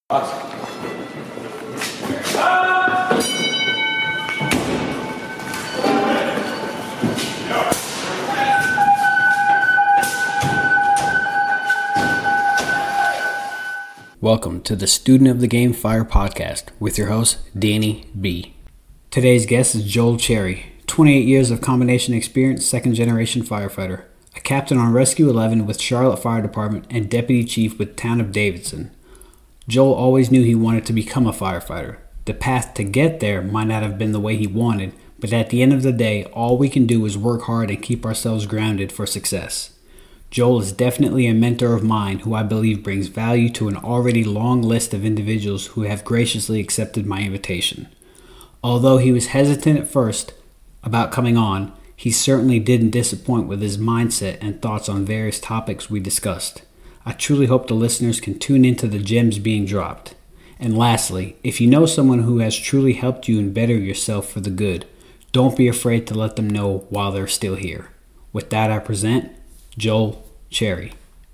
Welcome to the Student of the Game Fire podcast with your host, Danny B. Today's guest is Joel Cherry, 28 years of combination experience, second-generation firefighter, a captain on Rescue 11 with Charlotte Fire Department, and deputy chief with Town of Davidson. Joel always knew he wanted to become a firefighter. The path to get there might not have been the way he wanted, but at the end of the day, all we can do is work hard and keep ourselves grounded for success. Joel is definitely a mentor of mine who I believe brings value to an already long list of individuals who have graciously accepted my invitation. Although he was hesitant at first about coming on, he certainly didn't disappoint with his mindset and thoughts on various topics we discussed. I truly hope the listeners can tune into the gems being dropped. And lastly, if you know someone who has truly helped you and better yourself for the good, don't be afraid to let them know while they're still here. With that, I present Joel Cherry.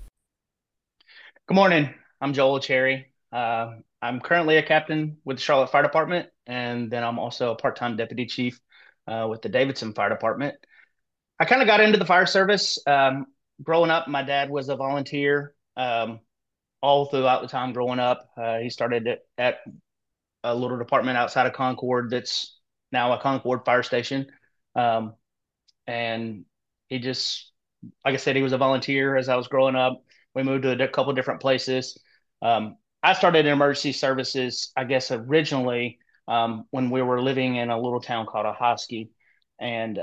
Good morning. I'm Joel Cherry. I'm currently a captain with the Charlotte Fire Department, and then I'm also a part-time deputy chief with the Davidson Fire Department. I kind of got into the fire service. Growing up, my dad was a volunteer all throughout the time growing up. He started at a little department outside of Concord that's now a Concord fire station. Um, and he just, like I said, he was a volunteer as I was growing up. We moved to a couple of different places. I started in emergency services, I guess, originally when we were living in a little town called Ahoskie. And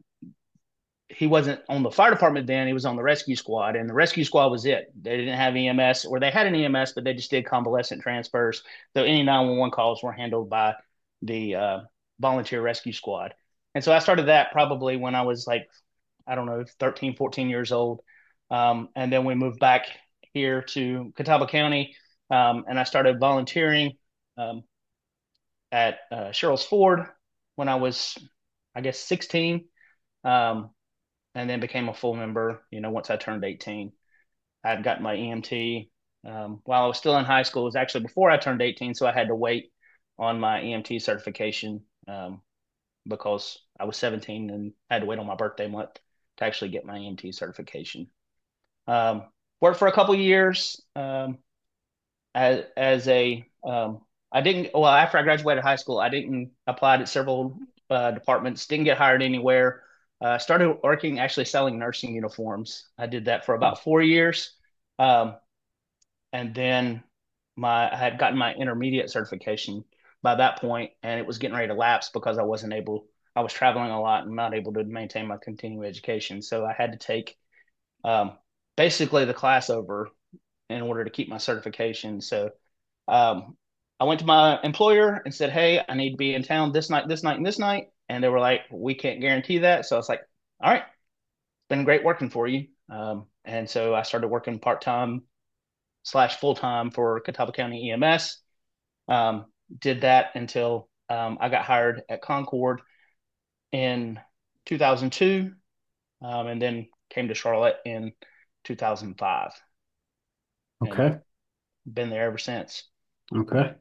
he wasn't on the fire department then. He was on the rescue squad. And the rescue squad was it. They didn't have EMS, or they had an EMS, but they just did convalescent transfers. So any 911 calls were handled by the volunteer rescue squad. And so I started that probably when I was like, I don't know, 13, 14 years old. And then we moved back here to Catawba County, and I started volunteering um, at Sherrills Ford when I was, I guess, 16, um, and then became a full member, once I turned 18. I had gotten my EMT while I was still in high school. It was actually before I turned 18, so I had to wait on my EMT certification because I was 17 and had to wait on my birthday month to actually get my EMT certification. Worked for a couple years as a I didn't well after I graduated high school I didn't apply to several departments, didn't get hired anywhere. Started working actually selling nursing uniforms. I did that for about 4 years, um, and then I had gotten my intermediate certification by that point, and it was getting ready to lapse because I was traveling a lot and not able to maintain my continuing education. So I had to take um, basically the class over in order to keep my certification. So um, I went to my employer and said, "Hey, I need to be in town this night, this night, and this night." And they were like, "We can't guarantee that." So I was like, "All right, it's been great working for you." And so I started working part time slash full time for Catawba County EMS. Um, did that until I got hired at Concord in 2002, and then came to Charlotte in 2005, and Okay. been there ever since. Okay.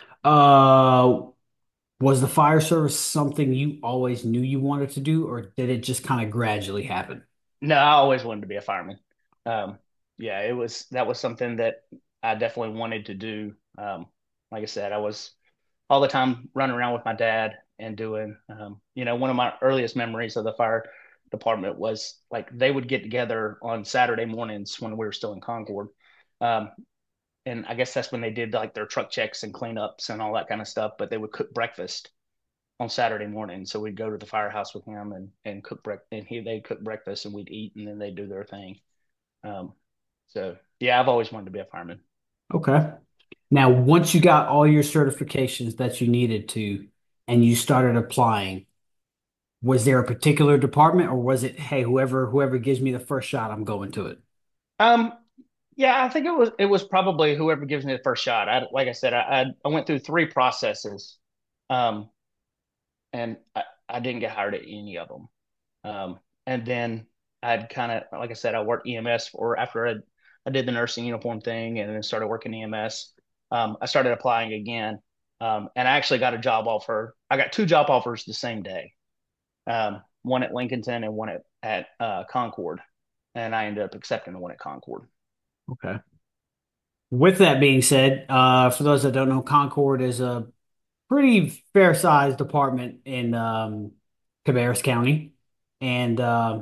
Uh, was the fire service something you always knew you wanted to do, or did it just kind of gradually happen? No, I always wanted to be a fireman. Um, yeah, that was something that I definitely wanted to do. Like I said, I was all the time running around with my dad and doing, one of my earliest memories of the fire department was like they would get together on Saturday mornings when we were still in Concord. Um, and I guess that's when they did like their truck checks and cleanups and all that kind of stuff, but they would cook breakfast on Saturday morning. So we'd go to the firehouse with him and cook and they'd cook breakfast and we'd eat and then they'd do their thing. Um, so yeah, I've always wanted to be a fireman. Okay. Now, once you got all your certifications that you needed to, and you started applying, was there a particular department, or was it, hey, whoever gives me the first shot, I'm going to it? Um, yeah, I think it was probably whoever gives me the first shot. Like I said, I went through three processes, um, and I didn't get hired at any of them. And then I'd kind of, like I said, I worked EMS for after I did the nursing uniform thing and then started working EMS. I started applying again, and I actually got a job offer. I got two job offers the same day, one at Lincolnton and one at Concord, and I ended up accepting the one at Concord. Okay. With that being said, for those that don't know, Concord is a pretty fair-sized department in Cabarrus County, and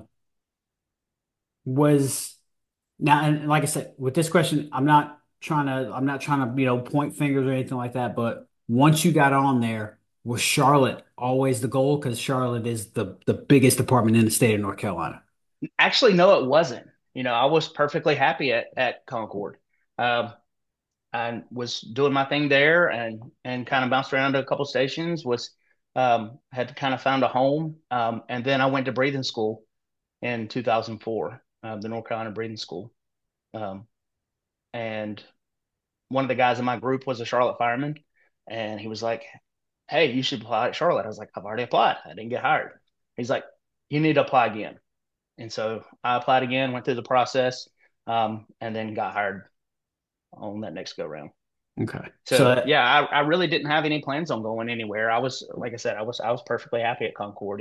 was now and like I said, with this question, I'm not trying to point fingers or anything like that. But once you got on there, was Charlotte always the goal? Because Charlotte is the biggest department in the state of North Carolina. Actually, no, it wasn't. I was perfectly happy at Concord. Um, I was doing my thing there and kind of bounced around to a couple stations. Was had to kind of found a home, and then I went to breathing school in 2004, the North Carolina Breathing School. Um, and one of the guys in my group was a Charlotte fireman, and he was like, "Hey, you should apply at Charlotte." I was like, "I've already applied. I didn't get hired." He's like, "You need to apply again." And so I applied again, went through the process, and then got hired on that next go round. Okay. So yeah, I really didn't have any plans on going anywhere. I was, like I said, I was perfectly happy at Concord.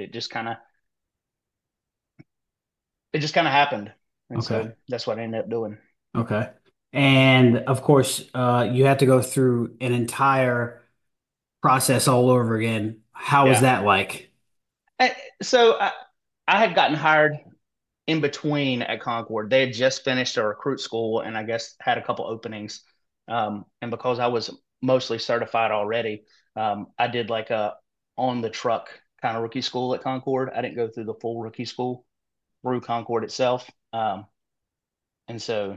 It just kind of happened, and Okay. so that's what I ended up doing. Okay. And of course, you had to go through an entire process all over again. How was Yeah. that like? So I had gotten hired in between at Concord. They had just finished a recruit school and I guess had a couple openings. And because I was mostly certified already, I did like a on the truck kind of rookie school at Concord. I didn't go through the full rookie school through Concord itself. And so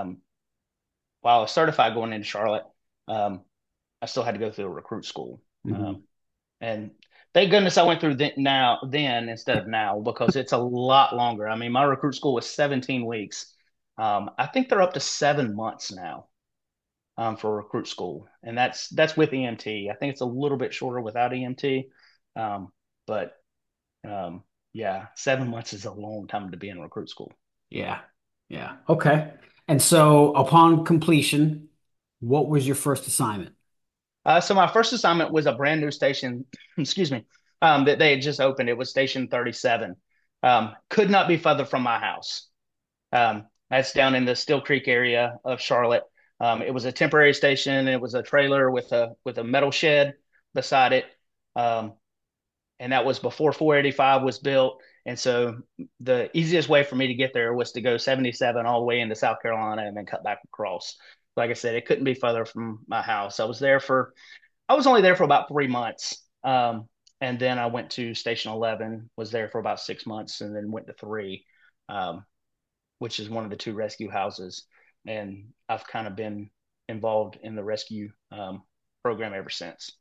while I was certified going into Charlotte, um, I still had to go through a recruit school. Hmm. And thank goodness I went through then instead of now because it's a lot longer. I mean, my recruit school was 17 weeks. I think they're up to 7 months now for recruit school, and that's with EMT. I think it's a little bit shorter without EMT, but um, yeah, 7 months is a long time to be in recruit school. Yeah. Yeah. Okay. And so upon completion, what was your first assignment? So my first assignment was a brand new station, excuse me, that they had just opened. It was Station 37. Could not be further from my house. That's down in the Still Creek area of Charlotte. It was a temporary station. It was a trailer with a metal shed beside it, um, and that was before 485 was built. And so the easiest way for me to get there was to go 77 all the way into South Carolina and then cut back across. Like I said, it couldn't be further from my house. I was only there for about 3 months. And then I went to Station 11, was there for about 6 months, and then went to three. Which is one of the two rescue houses. And I've kind of been involved in the rescue program ever since.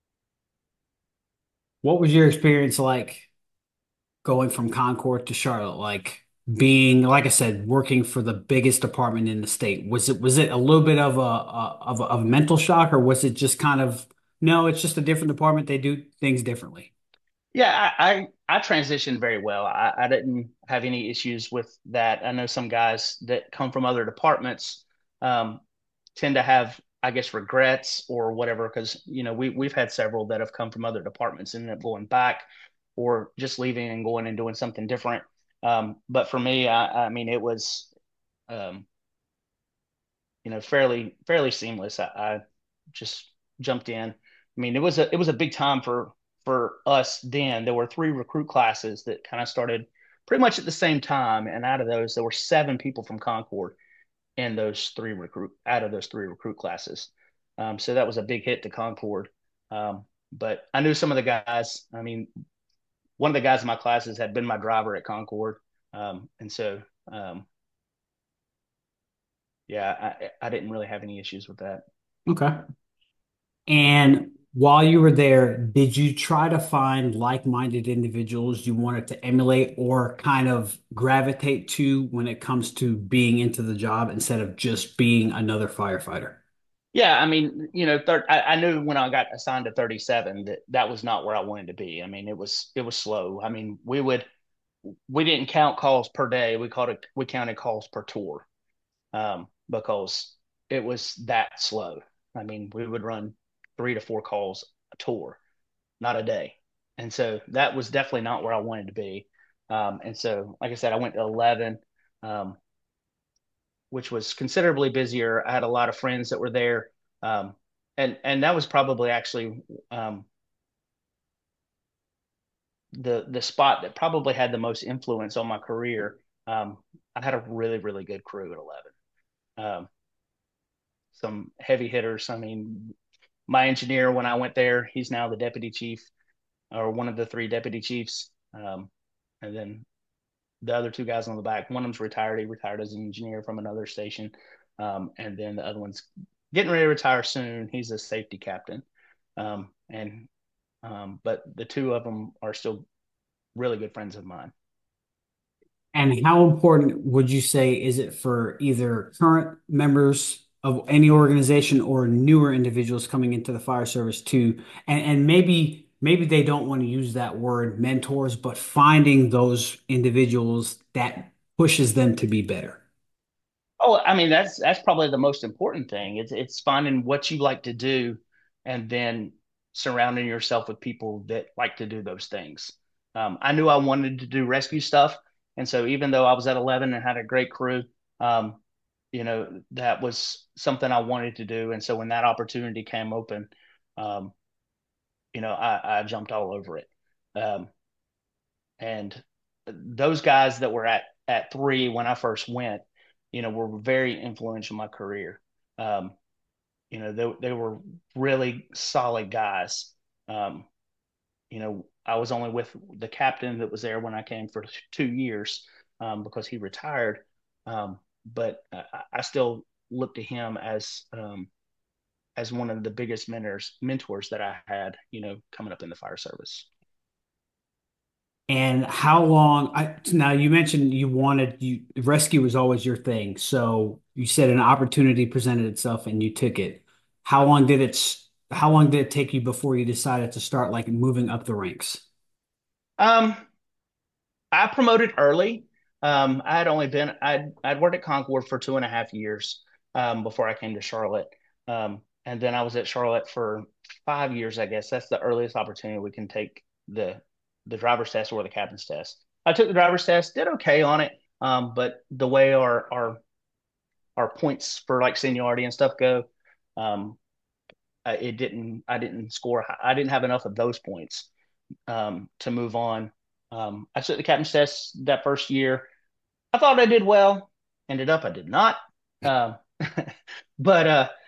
What was your experience like going from Concord to Charlotte? Like being, like I said, working for the biggest department in the state. Was it a little bit of a mental shock, or was it just kind of no, it's just a different department. They do things differently. Yeah, I transitioned very well. I didn't have any issues with that. I know some guys that come from other departments um, tend to have, I guess, regrets or whatever, because we've had several that have come from other departments and end up going back or just leaving and going and doing something different. But for me, I mean, it was um, fairly seamless. I just jumped in. I mean, it was a big time for us then. There were three recruit classes that kind of started pretty much at the same time, and out of those, there were seven people from Concord in those three recruit out of those three recruit classes. So that was a big hit to Concord. But I knew some of the guys. I mean, one of the guys in my classes had been my driver at Concord, and so yeah, I didn't really have any issues with that. Okay. And while you were there, did you try to find like-minded individuals you wanted to emulate or kind of gravitate to when it comes to being into the job instead of just being another firefighter? Yeah, I mean, I knew when I got assigned to 37 that that was not where I wanted to be. I mean, it was slow. I mean, we didn't count calls per day. We counted calls per tour because it was that slow. I mean, we would run 3 to 4 calls a tour, not a day. And so that was definitely not where I wanted to be. And so, like I said, I went to 11, um, which was considerably busier. I had a lot of friends that were there. Um, and that was probably actually the spot that probably had the most influence on my career. I had a really, really good crew at 11. Um, some heavy hitters. I mean, my engineer, when I went there, he's now the deputy chief or one of the 3 deputy chiefs. And then the other 2 guys on the back, one of them's retired. He retired as an engineer from another station. And then the other one's getting ready to retire soon. He's a safety captain. And but the two of them are still really good friends of mine. And how important would you say is it for either current members of any organization or newer individuals coming into the fire service to, and maybe they don't want to use that word mentors, but finding those individuals that pushes them to be better? Oh, I mean that's probably the most important thing. It's finding what you like to do, and then surrounding yourself with people that like to do those things. I knew I wanted to do rescue stuff, and so even though I was at 11 and had a great crew, um, that was something I wanted to do. And so when that opportunity came open, um, I jumped all over it. Um, and those guys that were at 3 when I first went, were very influential in my career. Um, they were really solid guys. Um, I was only with the captain that was there when I came for 2 years, because he retired. But I still look to him as one of the biggest mentors that I had, coming up in the fire service. And how long now you mentioned rescue was always your thing. So you said an opportunity presented itself and you took it. How long did it take you before you decided to start like moving up the ranks? Um, I promoted early. I had only been I'd worked at Concord for 2.5 years, before I came to Charlotte. And then I was at Charlotte for 5 years, I guess. That's the earliest opportunity we can take the driver's test or the captain's test. I took the driver's test, did okay on it. But the way our points for like seniority and stuff go, um, I didn't score. I didn't have enough of those points, to move on. I took the captain's test that first year. I thought I did well. Ended up I did not. Um, but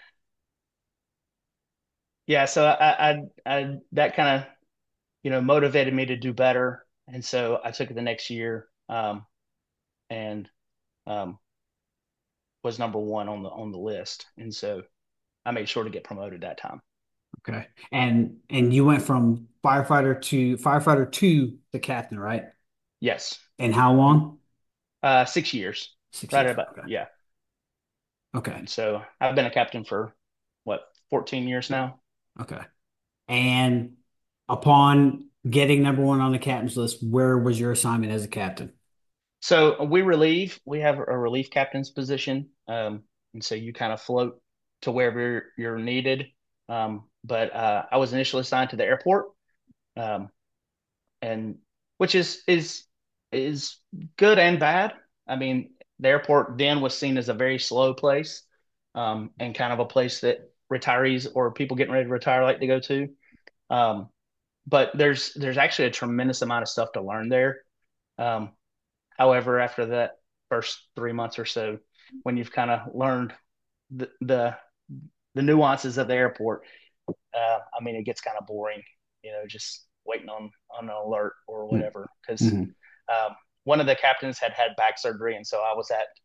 yeah, so I that kind of motivated me to do better, and so I took it the next year, and um, was number one on the list, and so I made sure to get promoted that time. Okay. And you went from firefighter to the captain, right? Yes. And how long? 6 years. 6 years. Right about, Okay. yeah. Okay. And so I've been a captain for what, 14 years now. Okay. And upon getting number one on the captain's list, where was your assignment as a captain? So we have a relief captain's position. And so you kind of float to wherever you're needed. But I was initially assigned to the airport, um, and which is good and bad. I mean, the airport then was seen as a very slow place, and kind of a place that retirees or people getting ready to retire like to go to. Um, but there's actually a tremendous amount of stuff to learn there. Um, However, after that first 3 months or so, when you've kind of learned the, the the nuances of the airport, I mean, it gets kind of boring, just waiting on an alert or whatever. Because Mm-hmm. one of the captains had back surgery, and so I was at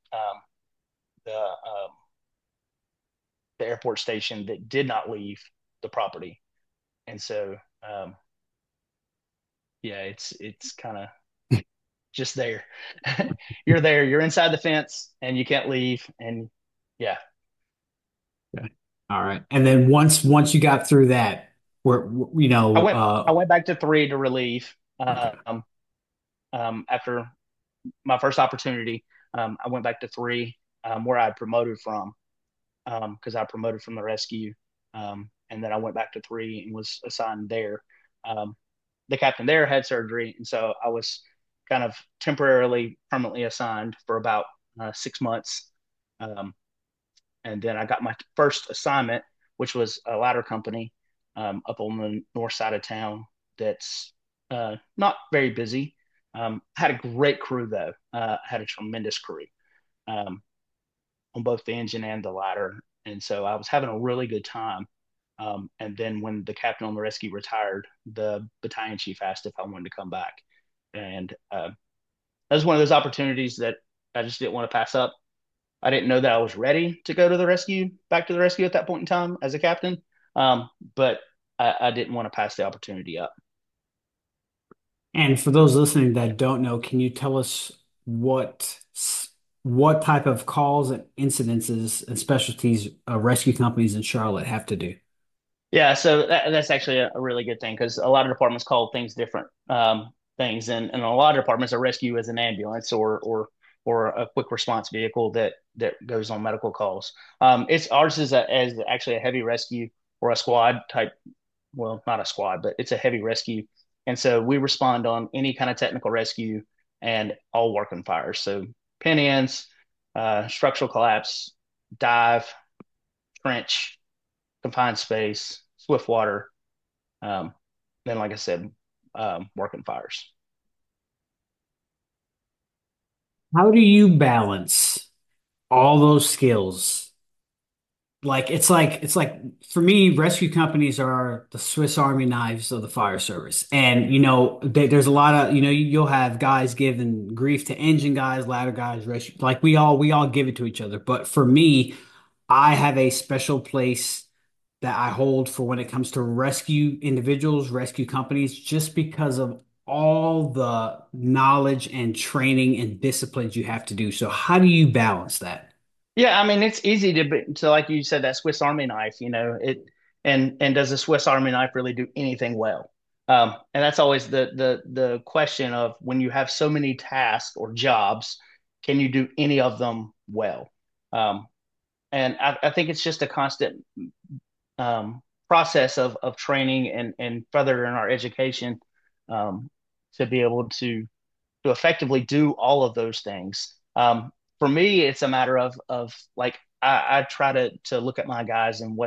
the airport station that did not leave the property, and so yeah, it's kind of just there. You're there, you're inside the fence, and you can't leave, and yeah. Okay. All right. And then once you got through that, where I went I went back to 3 to relieve. okay. After my first opportunity, I went back to 3, where I promoted from, because I promoted from the rescue. And then I went back to 3 and was assigned there. Um, the captain there had surgery, and so I was kind of temporarily, permanently assigned for about 6 months. Um, and then I got my first assignment, which was a ladder company up on the north side of town. That's not very busy. Had a great crew though. Had a tremendous crew um, on both the engine and the ladder, and so I was having a really good time. And then when the captain on the rescue retired, the battalion chief asked if I wanted to come back, and that was one of those opportunities that I just didn't want to pass up. I didn't know that I was ready to go to the rescue, back to the rescue at that point in time as a captain. But I didn't want to pass the opportunity up. And for those listening that don't know, can you tell us what type of calls and incidences and specialties rescue companies in Charlotte have to do? Yeah, so that's actually a really good thing because a lot of departments call things different things, and a lot of departments a rescue as an ambulance or a quick response vehicle that goes on medical calls. It's ours is as actually a heavy rescue or a squad type. Well, not a squad, but it's a heavy rescue, and so we respond on any kind of technical rescue and all working fires. So pin ins, structural collapse, dive, trench, confined space, swift water, um, then, like I said, working fires. How do you balance all those skills? Like for me, rescue companies are the Swiss Army knives of the fire service. And there's a lot of you'll have guys giving grief to engine guys, ladder guys, rescue like we all give it to each other. But for me, I have a special place that I hold for when it comes to rescue individuals, rescue companies, just because of all the knowledge and training and disciplines you have to do. So how do you balance that? Yeah, I mean it's easy to like you said that Swiss Army knife. It and does the Swiss Army knife really do anything well? And that's always the question of when you have so many tasks or jobs, can you do any of them well? Um, and I think it's just a constant process of training and furthering our education um, to be able to effectively do all of those things. For me, it's a matter of like I try to look at my guys and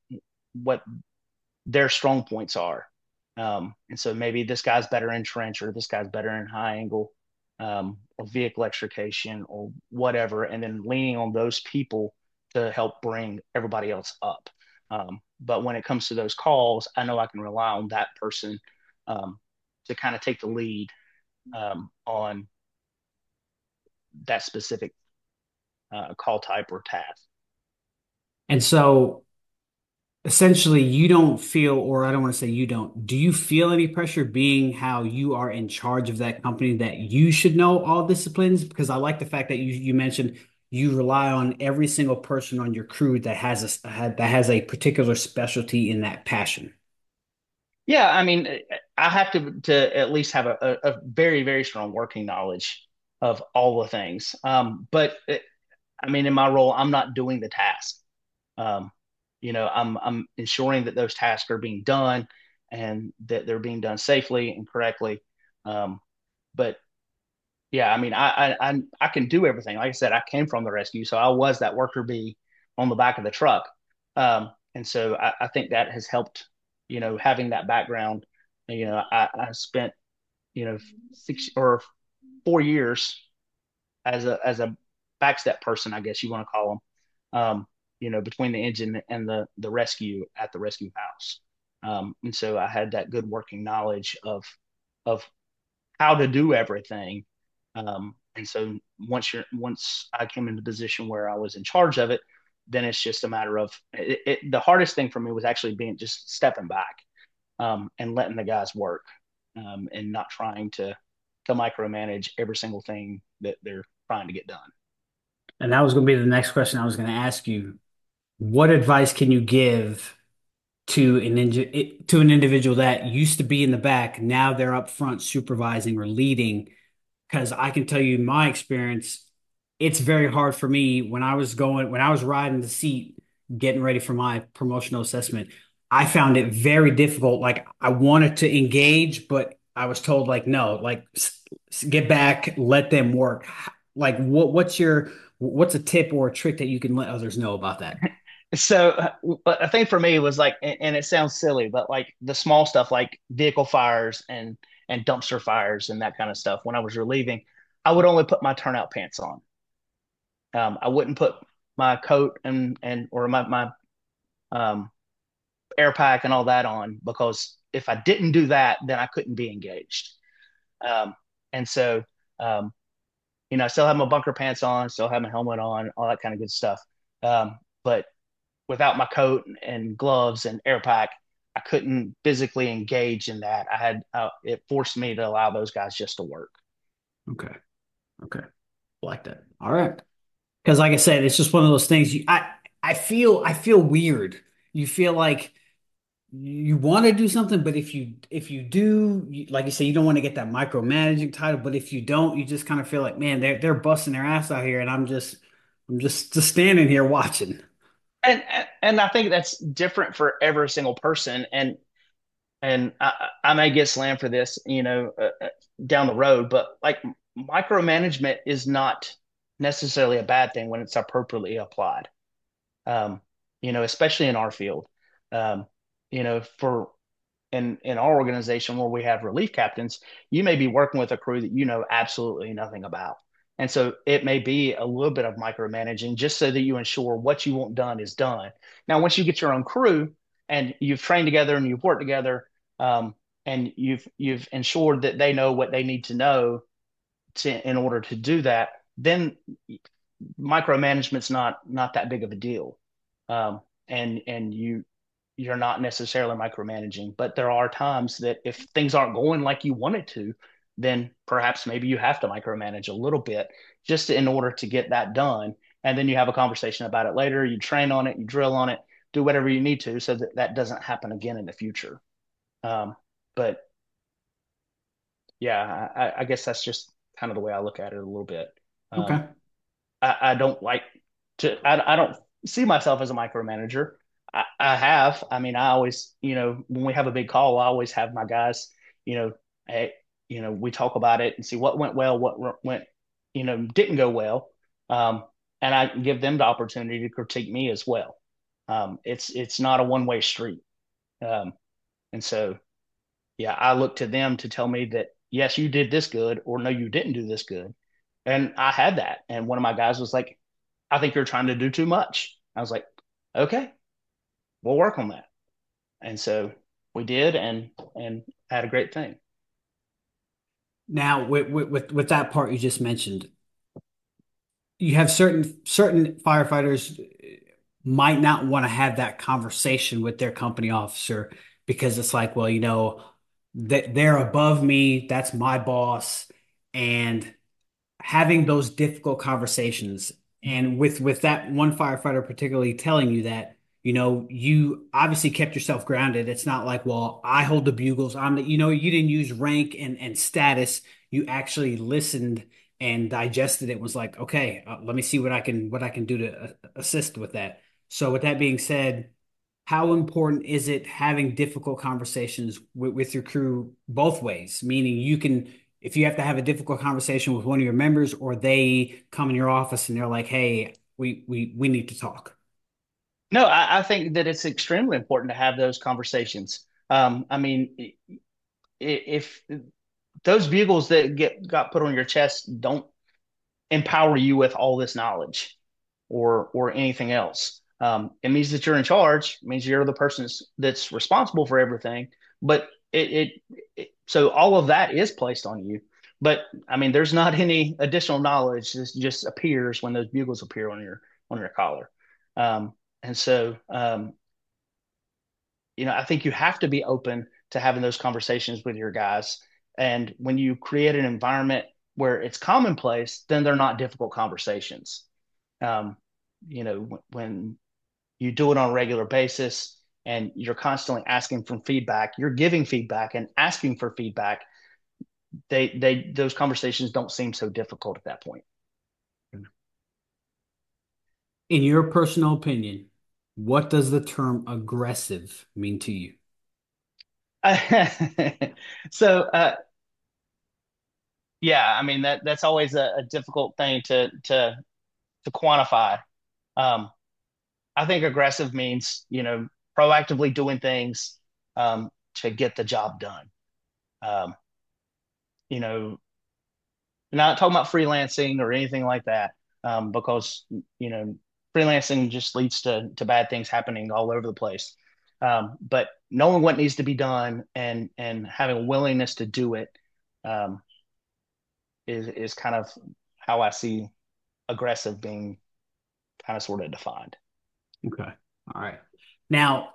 what their strong points are. And so maybe this guy's better in trench or this guy's better in high angle or vehicle extrication or whatever, and then leaning on those people to help bring everybody else up. But when it comes to those calls, I know I can rely on that person um, to kind of take the lead on that specific call type or task. And so essentially, you don't feel, or I don't want to say you don't, do you feel any pressure being how you are in charge of that company that you should know all disciplines? Because I like the fact that you mentioned you rely on every single person on your crew that has a particular specialty in that passion. Yeah, I mean, I have to at least have a very very strong working knowledge of all the things. But I mean, in my role, I'm not doing the task. Um, I'm ensuring that those tasks are being done and that they're being done safely and correctly. Um, but yeah, I mean, I can do everything. Like I said, I came from the rescue, so I was that worker bee on the back of the truck. And so I think that has helped, having that background. I spent, 6 or 4 years as a backstep person, I guess you want to call them. Between the engine and the rescue at the rescue house. And so I had that good working knowledge of how to do everything. And so once I came into the position where I was in charge of it, then it's just a matter of the hardest thing for me was actually being just stepping back and letting the guys work and not trying to micromanage every single thing that they're trying to get done. And that was going to be the next question I was going to ask you. What advice can you give to an individual that used to be in the back, now they're up front supervising or leading? Because I can tell you my experience, it's very hard for me when I was riding the seat. getting ready for my promotional assessment, I found it very difficult. Like I wanted to engage, but I was told like, no, like get back, let them work. Like what's a tip or a trick that you can let others know about that? So I think for me it was like, and it sounds silly, but like the small stuff like vehicle fires and dumpster fires and that kind of stuff. When I was relieving, I would only put my turnout pants on. I wouldn't put my coat and or my um, air pack and all that on because if I didn't do that, then I couldn't be engaged. Um, and so, um, I still have my bunker pants on, still have my helmet on, all that kind of good stuff. But without my coat and gloves and air pack, I couldn't physically engage in that. It forced me to allow those guys just to work. Okay. Okay. Like that. All right. Because like I said, it's just one of those things I feel weird. You feel like you want to do something, but if you do, like you say, you don't want to get that micromanaging title, but if you don't, you just kind of feel like, man, they're busting their ass out here, and I'm just standing here watching. And I think that's different for every single person. And I may get slammed for this, down the road, but like micromanagement is not necessarily a bad thing when it's appropriately applied. Um, especially in our field. Um, for in our organization where we have relief captains, you may be working with a crew that you know absolutely nothing about. And so it may be a little bit of micromanaging just so that you ensure what you want done is done. Now, once you get your own crew and you've trained together and you've worked together, um, and you've ensured that they know what they need to know in order to do that, then micromanagement's not that big of a deal. And you're not necessarily micromanaging, but there are times that if things aren't going like you want it to, then perhaps maybe you have to micromanage a little bit just in order to get that done. And then you have a conversation about it later. You train on it, you drill on it, do whatever you need to so that that doesn't happen again in the future. But yeah, I guess that's just kind of the way I look at it a little bit. Um, Okay. I don't like I don't see myself as a micromanager. I mean, I always, when we have a big call, I always have my guys, hey, we talk about it and see what went well, what went, didn't go well. Um, and I give them the opportunity to critique me as well. It's not a one-way street. Um, and so, yeah, I look to them to tell me that, yes, you did this good, or no, you didn't do this good. And I had that. And one of my guys was like, I think you're trying to do too much. I was like, okay, we'll work on that. And so we did and had a great thing. Now, with that part you just mentioned, you have certain firefighters might not want to have that conversation with their company officer because it's like, well, that they're above me, that's my boss, and having those difficult conversations and with that one firefighter particularly telling you that you obviously kept yourself grounded. It's not like, well, I hold the bugles, you didn't use rank and status. You actually listened and digested it, was like, okay, let me see what I can do to assist with that. So with that being said, how important is it having difficult conversations with your crew both ways? Meaning if you have to have a difficult conversation with one of your members, or they come in your office and they're like, hey, we need to talk. No, I think that it's extremely important to have those conversations. I mean, if those bugles that got put on your chest don't empower you with all this knowledge or anything else. It means that you're in charge. It means you're the person that's responsible for everything. But so all of that is placed on you. But I mean, there's not any additional knowledge. This just appears when those bugles appear on your collar. And so I think you have to be open to having those conversations with your guys. And when you create an environment where it's commonplace, then they're not difficult conversations. Um, when you do it on a regular basis and you're constantly asking for feedback, you're giving feedback and asking for feedback. Those conversations don't seem so difficult at that point. In your personal opinion, What does the term aggressive mean to you? So, yeah, I mean that's always a difficult thing to quantify. Um, I think aggressive means, proactively doing things to get the job done. Um, you know, Not talking about freelancing or anything like that, because freelancing just leads to bad things happening all over the place. But knowing what needs to be done and having a willingness to do it um, is kind of how I see aggressive being kind of sort of defined. Okay. All right. Now,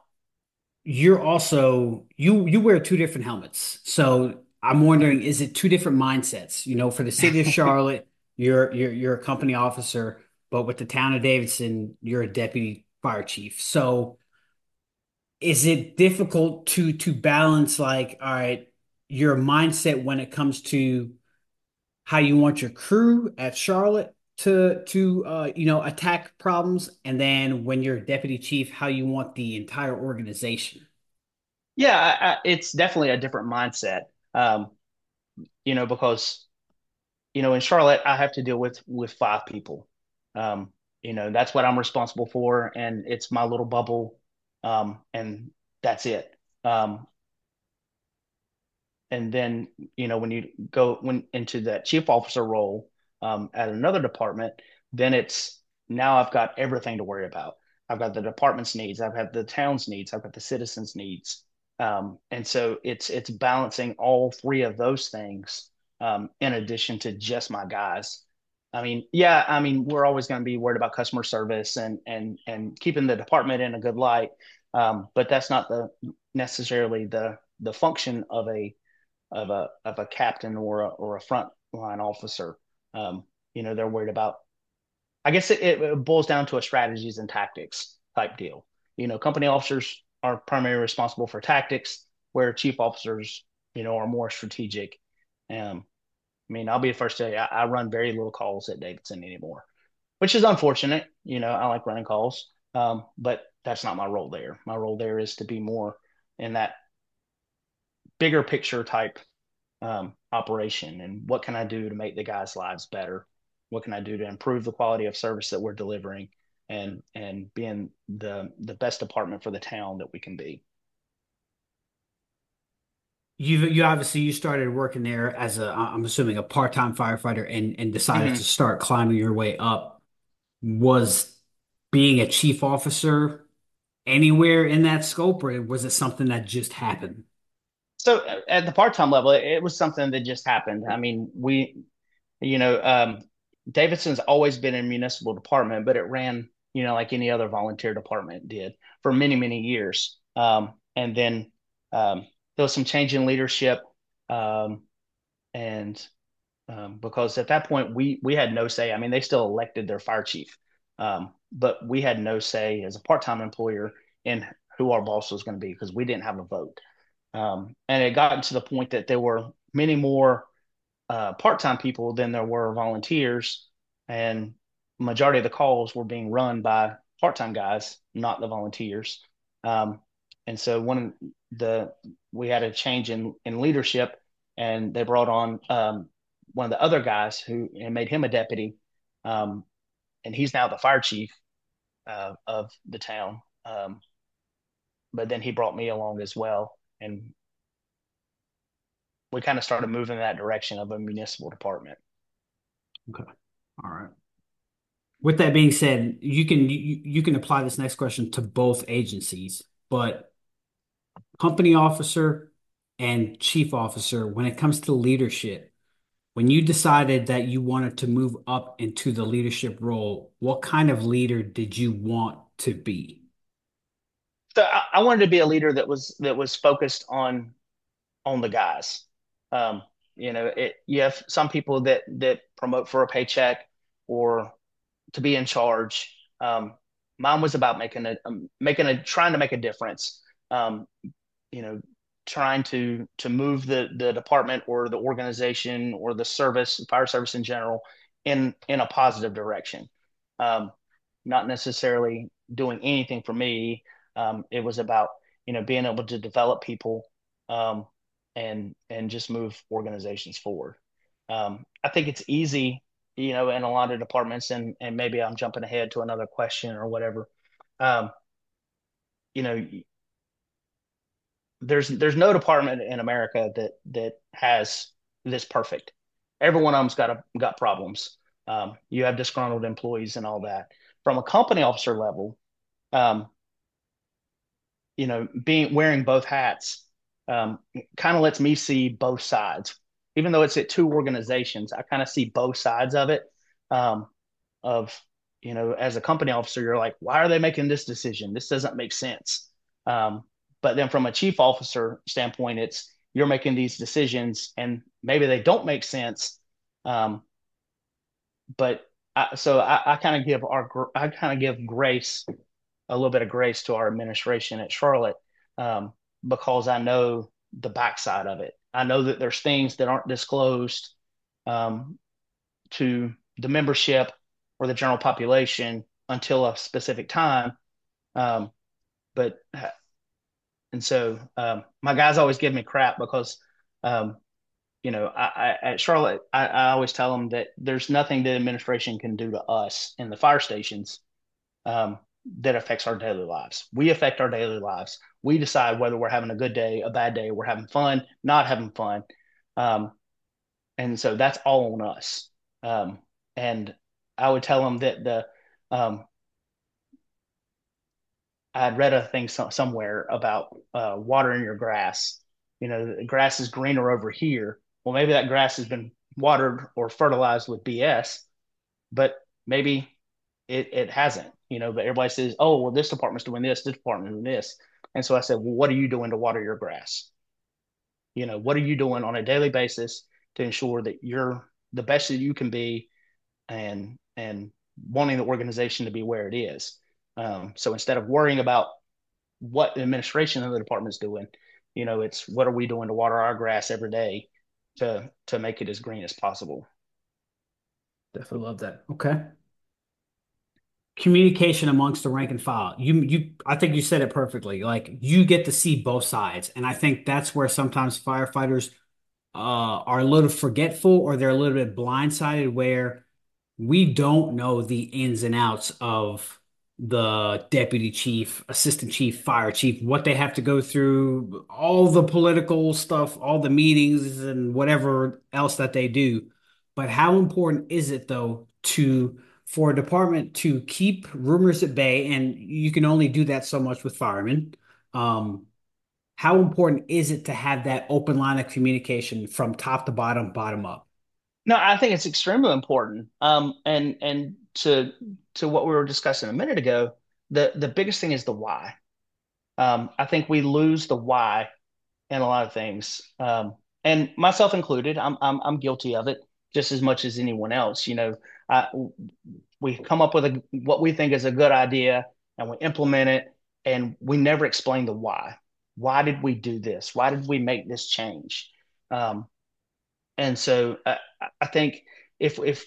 you wear two different helmets. So I'm wondering, is it two different mindsets? For the city of Charlotte, you're a company officer, but with the town of Davidson, you're a deputy fire chief. So is it difficult to balance like, all right, your mindset when it comes to how you want your crew at Charlotte to attack problems, and then when you're deputy chief, how you want the entire organization? Yeah, it's definitely a different mindset. Because in Charlotte, I have to deal with five people. That's what I'm responsible for, and it's my little bubble, and that's it. Um, and then, when you go when into that chief officer role at another department, then it's now I've got everything to worry about. I've got the department's needs, I've got the town's needs, I've got the citizens' needs. And so it's balancing all three of those things in addition to just my guys. I mean, yeah, I mean, we're always going to be worried about customer service and keeping the department in a good light. But that's not the necessarily the function of a captain or a front line officer. They're worried about. I guess it boils down to a strategies and tactics type deal. Company officers are primarily responsible for tactics, where chief officers, are more strategic. I mean, I'll be the first to say I run very little calls at Davidson anymore, which is unfortunate. I like running calls, but that's not my role there. My role there is to be more in that bigger picture type operation, and what can I do to make the guys' lives better? What can I do to improve the quality of service that we're delivering and being the best department for the town that we can be? You started working there as I'm assuming a part-time firefighter and decided to Mm-hmm. start climbing your way up. Was being a chief officer anywhere in that scope, or was it something that just happened? So at the part-time level, it was something that just happened. I mean, you know, um, Davidson's always been a municipal department, but it ran, like any other volunteer department did for many, many years. And then there was some change in leadership, um, and because at that point we had no say. I mean, they still elected their fire chief, but we had no say as a part-time employer in who our boss was going to be because we didn't have a vote. And it got to the point that there were many more part-time people than there were volunteers, and majority of the calls were being run by part-time guys, not the volunteers. Um, and so the we had a change in leadership, and they brought on one of the other guys who and made him a deputy, um, and he's now the fire chief of the town. But then he brought me along as well, and we kind of started moving in that direction of a municipal department. Okay. All right. With that being said, you can apply this next question to both agencies, but company officer and chief officer, when it comes to leadership, when you decided that you wanted to move up into the leadership role, what kind of leader did you want to be? So I wanted to be a leader that was focused on the guys. Um, you have some people that promote for a paycheck or to be in charge. Mine was about trying to make a difference. Um, you know, Trying to move the department or the organization or the fire service in general, in a positive direction. Um, Not necessarily doing anything for me. It was about being able to develop people, um, and just move organizations forward. I think it's easy, in a lot of departments, and maybe I'm jumping ahead to another question or whatever. Um, you know, there's no department in America that has this perfect. Every one of them's got problems. You have disgruntled employees and all that. From a company officer level, um, being wearing both hats, kind of lets me see both sides. Even though it's at two organizations, I kind of see both sides of it. Um, of as a company officer, you're like, why are they making this decision? This doesn't make sense. But then from a chief officer standpoint, it's you're making these decisions and maybe they don't make sense. Um, but I kind of give grace, a little bit of grace to our administration at Charlotte, um, because I know the backside of it. I know that there's things that aren't disclosed, um, to the membership or the general population until a specific time. Um, but and so my guys always give me crap because um, at Charlotte, I always tell them that there's nothing the administration can do to us in the fire stations, that affects our daily lives. We affect our daily lives. We decide whether we're having a good day, a bad day, we're having fun, not having fun. Um, and so that's all on us. And I would tell them that um, I had read a thing somewhere about watering your grass. The grass is greener over here. Well, maybe that grass has been watered or fertilized with BS, but maybe it hasn't. But everybody says, oh, well, this department's doing this department's doing this. And so I said, well, what are you doing to water your grass? What are you doing on a daily basis to ensure that you're the best that you can be, and wanting the organization to be where it is. So instead of worrying about what the administration of the department is doing, it's what are we doing to water our grass every day to make it as green as possible. Definitely love that. Okay. Communication amongst the rank and file. I think you said it perfectly. Like you get to see both sides. And I think that's where sometimes firefighters are a little forgetful or they're a little bit blindsided where we don't know the ins and outs of the deputy chief, assistant chief, fire chief, what they have to go through, all the political stuff, all the meetings and whatever else that they do. But how important is it though to for a department to keep rumors at bay? And you can only do that so much with firemen. Um, how important is it to have that open line of communication from top to bottom, bottom up? No, I think it's extremely important. And to what we were discussing a minute ago, the biggest thing is the why. I think we lose the why in a lot of things, and myself included. I'm guilty of it just as much as anyone else. I, we come up with what we think is a good idea, and we implement it, and we never explain the why. Why did we do this? Why did we make this change? Um, and so I think if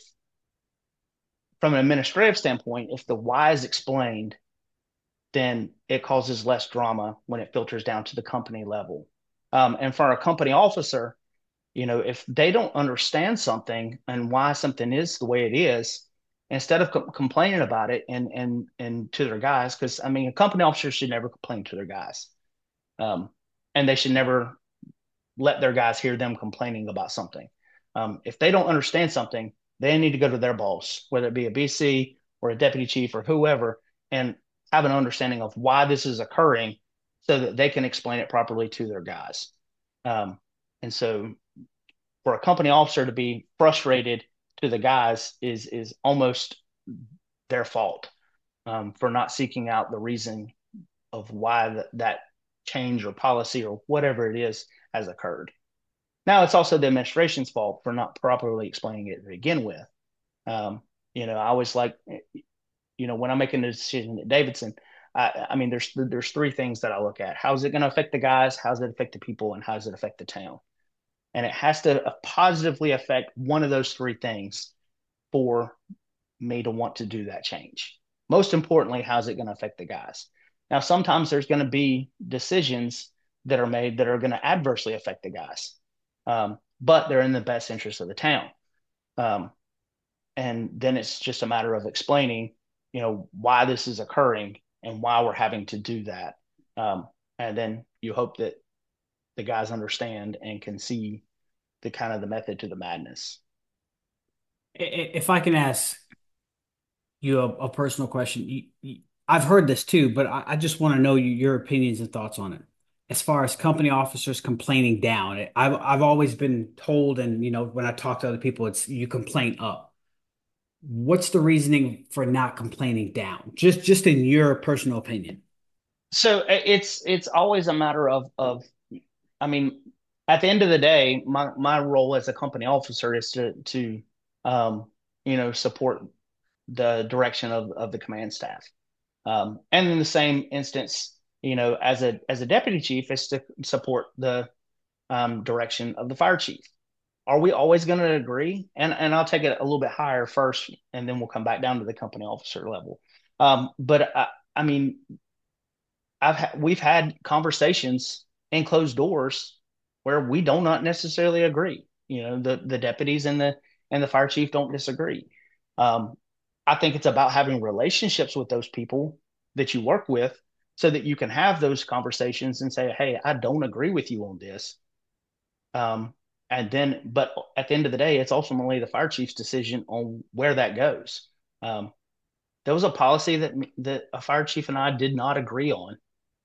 from an administrative standpoint, if the why is explained, then it causes less drama when it filters down to the company level. And for a company officer, if they don't understand something and why something is the way it is, instead of complaining about it and to their guys, because I mean, a company officer should never complain to their guys, um, and they should never let their guys hear them complaining about something. If they don't understand something, they need to go to their boss, whether it be a BC or a deputy chief or whoever, and have an understanding of why this is occurring so that they can explain it properly to their guys. And so for a company officer to be frustrated to the guys is almost their fault, for not seeking out the reason of why that change or policy or whatever it is has occurred. Now it's also the administration's fault for not properly explaining it to begin with. Um, I always like, when I'm making a decision at Davidson, I mean, there's three things that I look at. How's it going to affect the guys? How's it affect the people? And how does it affect the town? And it has to positively affect one of those three things for me to want to do that change. Most importantly, how's it going to affect the guys? Now, sometimes there's going to be decisions that are made that are going to adversely affect the guys, but they're in the best interest of the town. Um, and then it's just a matter of explaining, why this is occurring and why we're having to do that. And then you hope that the guys understand and can see the kind of the method to the madness. If I can ask you a personal question, I've heard this too, but I just want to know your opinions and thoughts on it. As far as company officers complaining down, I've always been told, and when I talk to other people, it's you complain up. What's the reasoning for not complaining down? Just in your personal opinion. So it's always a matter of I mean, at the end of the day, my role as a company officer is to support the direction of the command staff. And in the same instance, as a deputy chief, is to support the direction of the fire chief. Are we always going to agree? And I'll take it a little bit higher first, and then we'll come back down to the company officer level. But I mean, we've had conversations in closed doors where we do not necessarily agree. The deputies and the fire chief don't disagree. Um, I think it's about having relationships with those people that you work with so that you can have those conversations and say, hey, I don't agree with you on this. Um, but at the end of the day, it's ultimately the fire chief's decision on where that goes. Um, there was a policy that a fire chief and I did not agree on.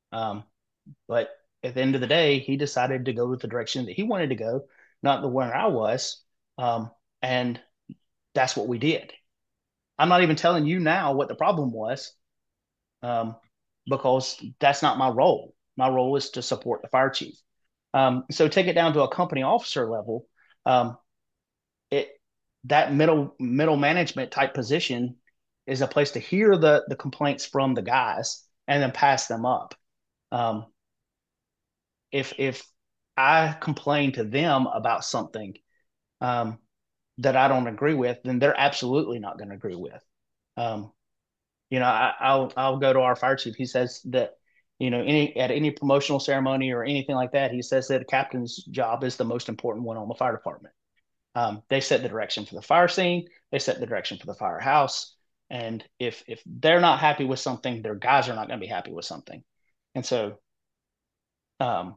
But at the end of the day, he decided to go with the direction that he wanted to go, not the one I was. And that's what we did. I'm not even telling you now what the problem was, um, because that's not my role. My role is to support the fire chief. So take it down to a company officer level. Um, it that middle management type position is a place to hear the complaints from the guys and then pass them up. Um, if I complain to them about something um, that I don't agree with, then they're absolutely not going to agree with. Um, I'll go to our fire chief. He says that any promotional ceremony or anything like that, he says that a captain's job is the most important one on the fire department. They set the direction for the fire scene. They set the direction for the firehouse. And if they're not happy with something, their guys are not going to be happy with something. And so, um,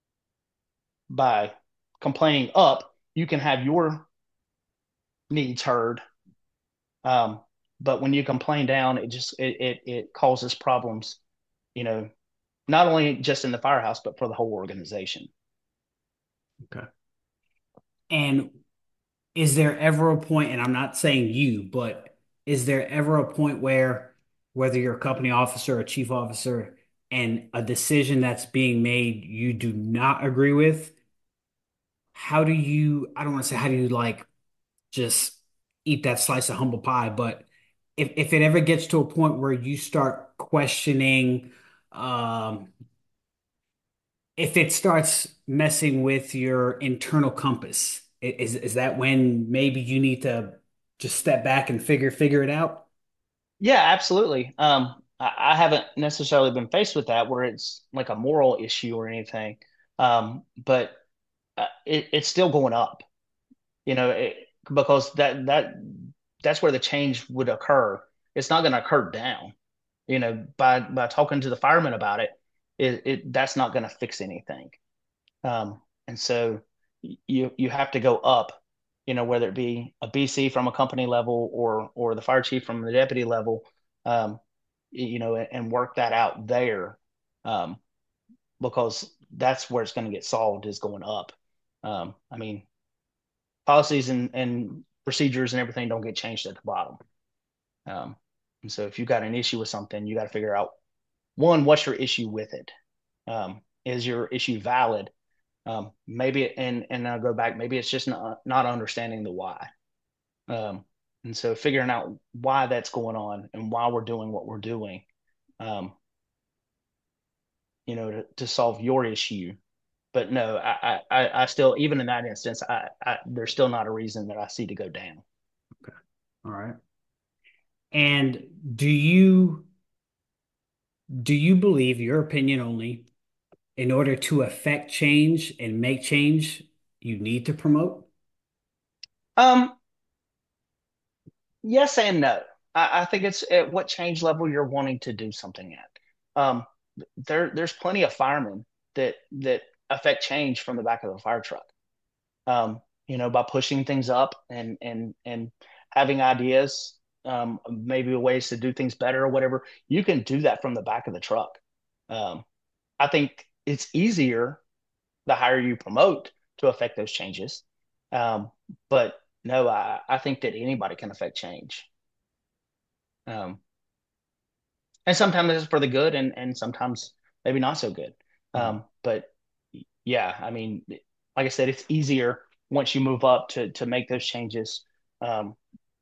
by complaining up, you can have your needs heard. Um, but when you complain down, it causes problems, you know, not only just in the firehouse, but for the whole organization. Okay. And is there ever a point, and I'm not saying you, but is there ever a point where whether you're a company officer or chief officer and a decision that's being made you do not agree with, how do you, I don't want to say how do you like just eat that slice of humble pie, but if it ever gets to a point where you start questioning, um, if it starts messing with your internal compass, is that when maybe you need to just step back and figure it out? Yeah, absolutely. I haven't necessarily been faced with that where it's like a moral issue or anything. But it's still going up, because that's where the change would occur. It's not going to occur down. By talking to the firemen about it, that's not going to fix anything. And so you have to go up, whether it be a BC from a company level or the fire chief from the deputy level, um, and work that out there, um, because that's where it's going to get solved is going up. I mean, policies and procedures and everything don't get changed at the bottom. Um, and so if you got an issue with something, you got to figure out one, what's your issue with it? Is your issue valid? Maybe, and I'll go back, maybe it's just not understanding the why. Um, and so figuring out why that's going on and why we're doing what we're doing, um, to solve your issue. But no, I still, even in that instance, there's still not a reason that I see to go down. All right. And do you do you believe your opinion only, in order to affect change and make change, you need to promote? Um, yes and no. I think it's at what change level you're wanting to do something at. There's plenty of firemen that affect change from the back of the fire truck. By pushing things up and having ideas, maybe ways to do things better or whatever. You can do that from the back of the truck. Um, I think it's easier the higher you promote to affect those changes. Um, but no, I think that anybody can affect change. Um, and sometimes it's for the good and sometimes maybe not so good. Mm. But yeah, I mean, like I said, it's easier once you move up to make those changes. Um,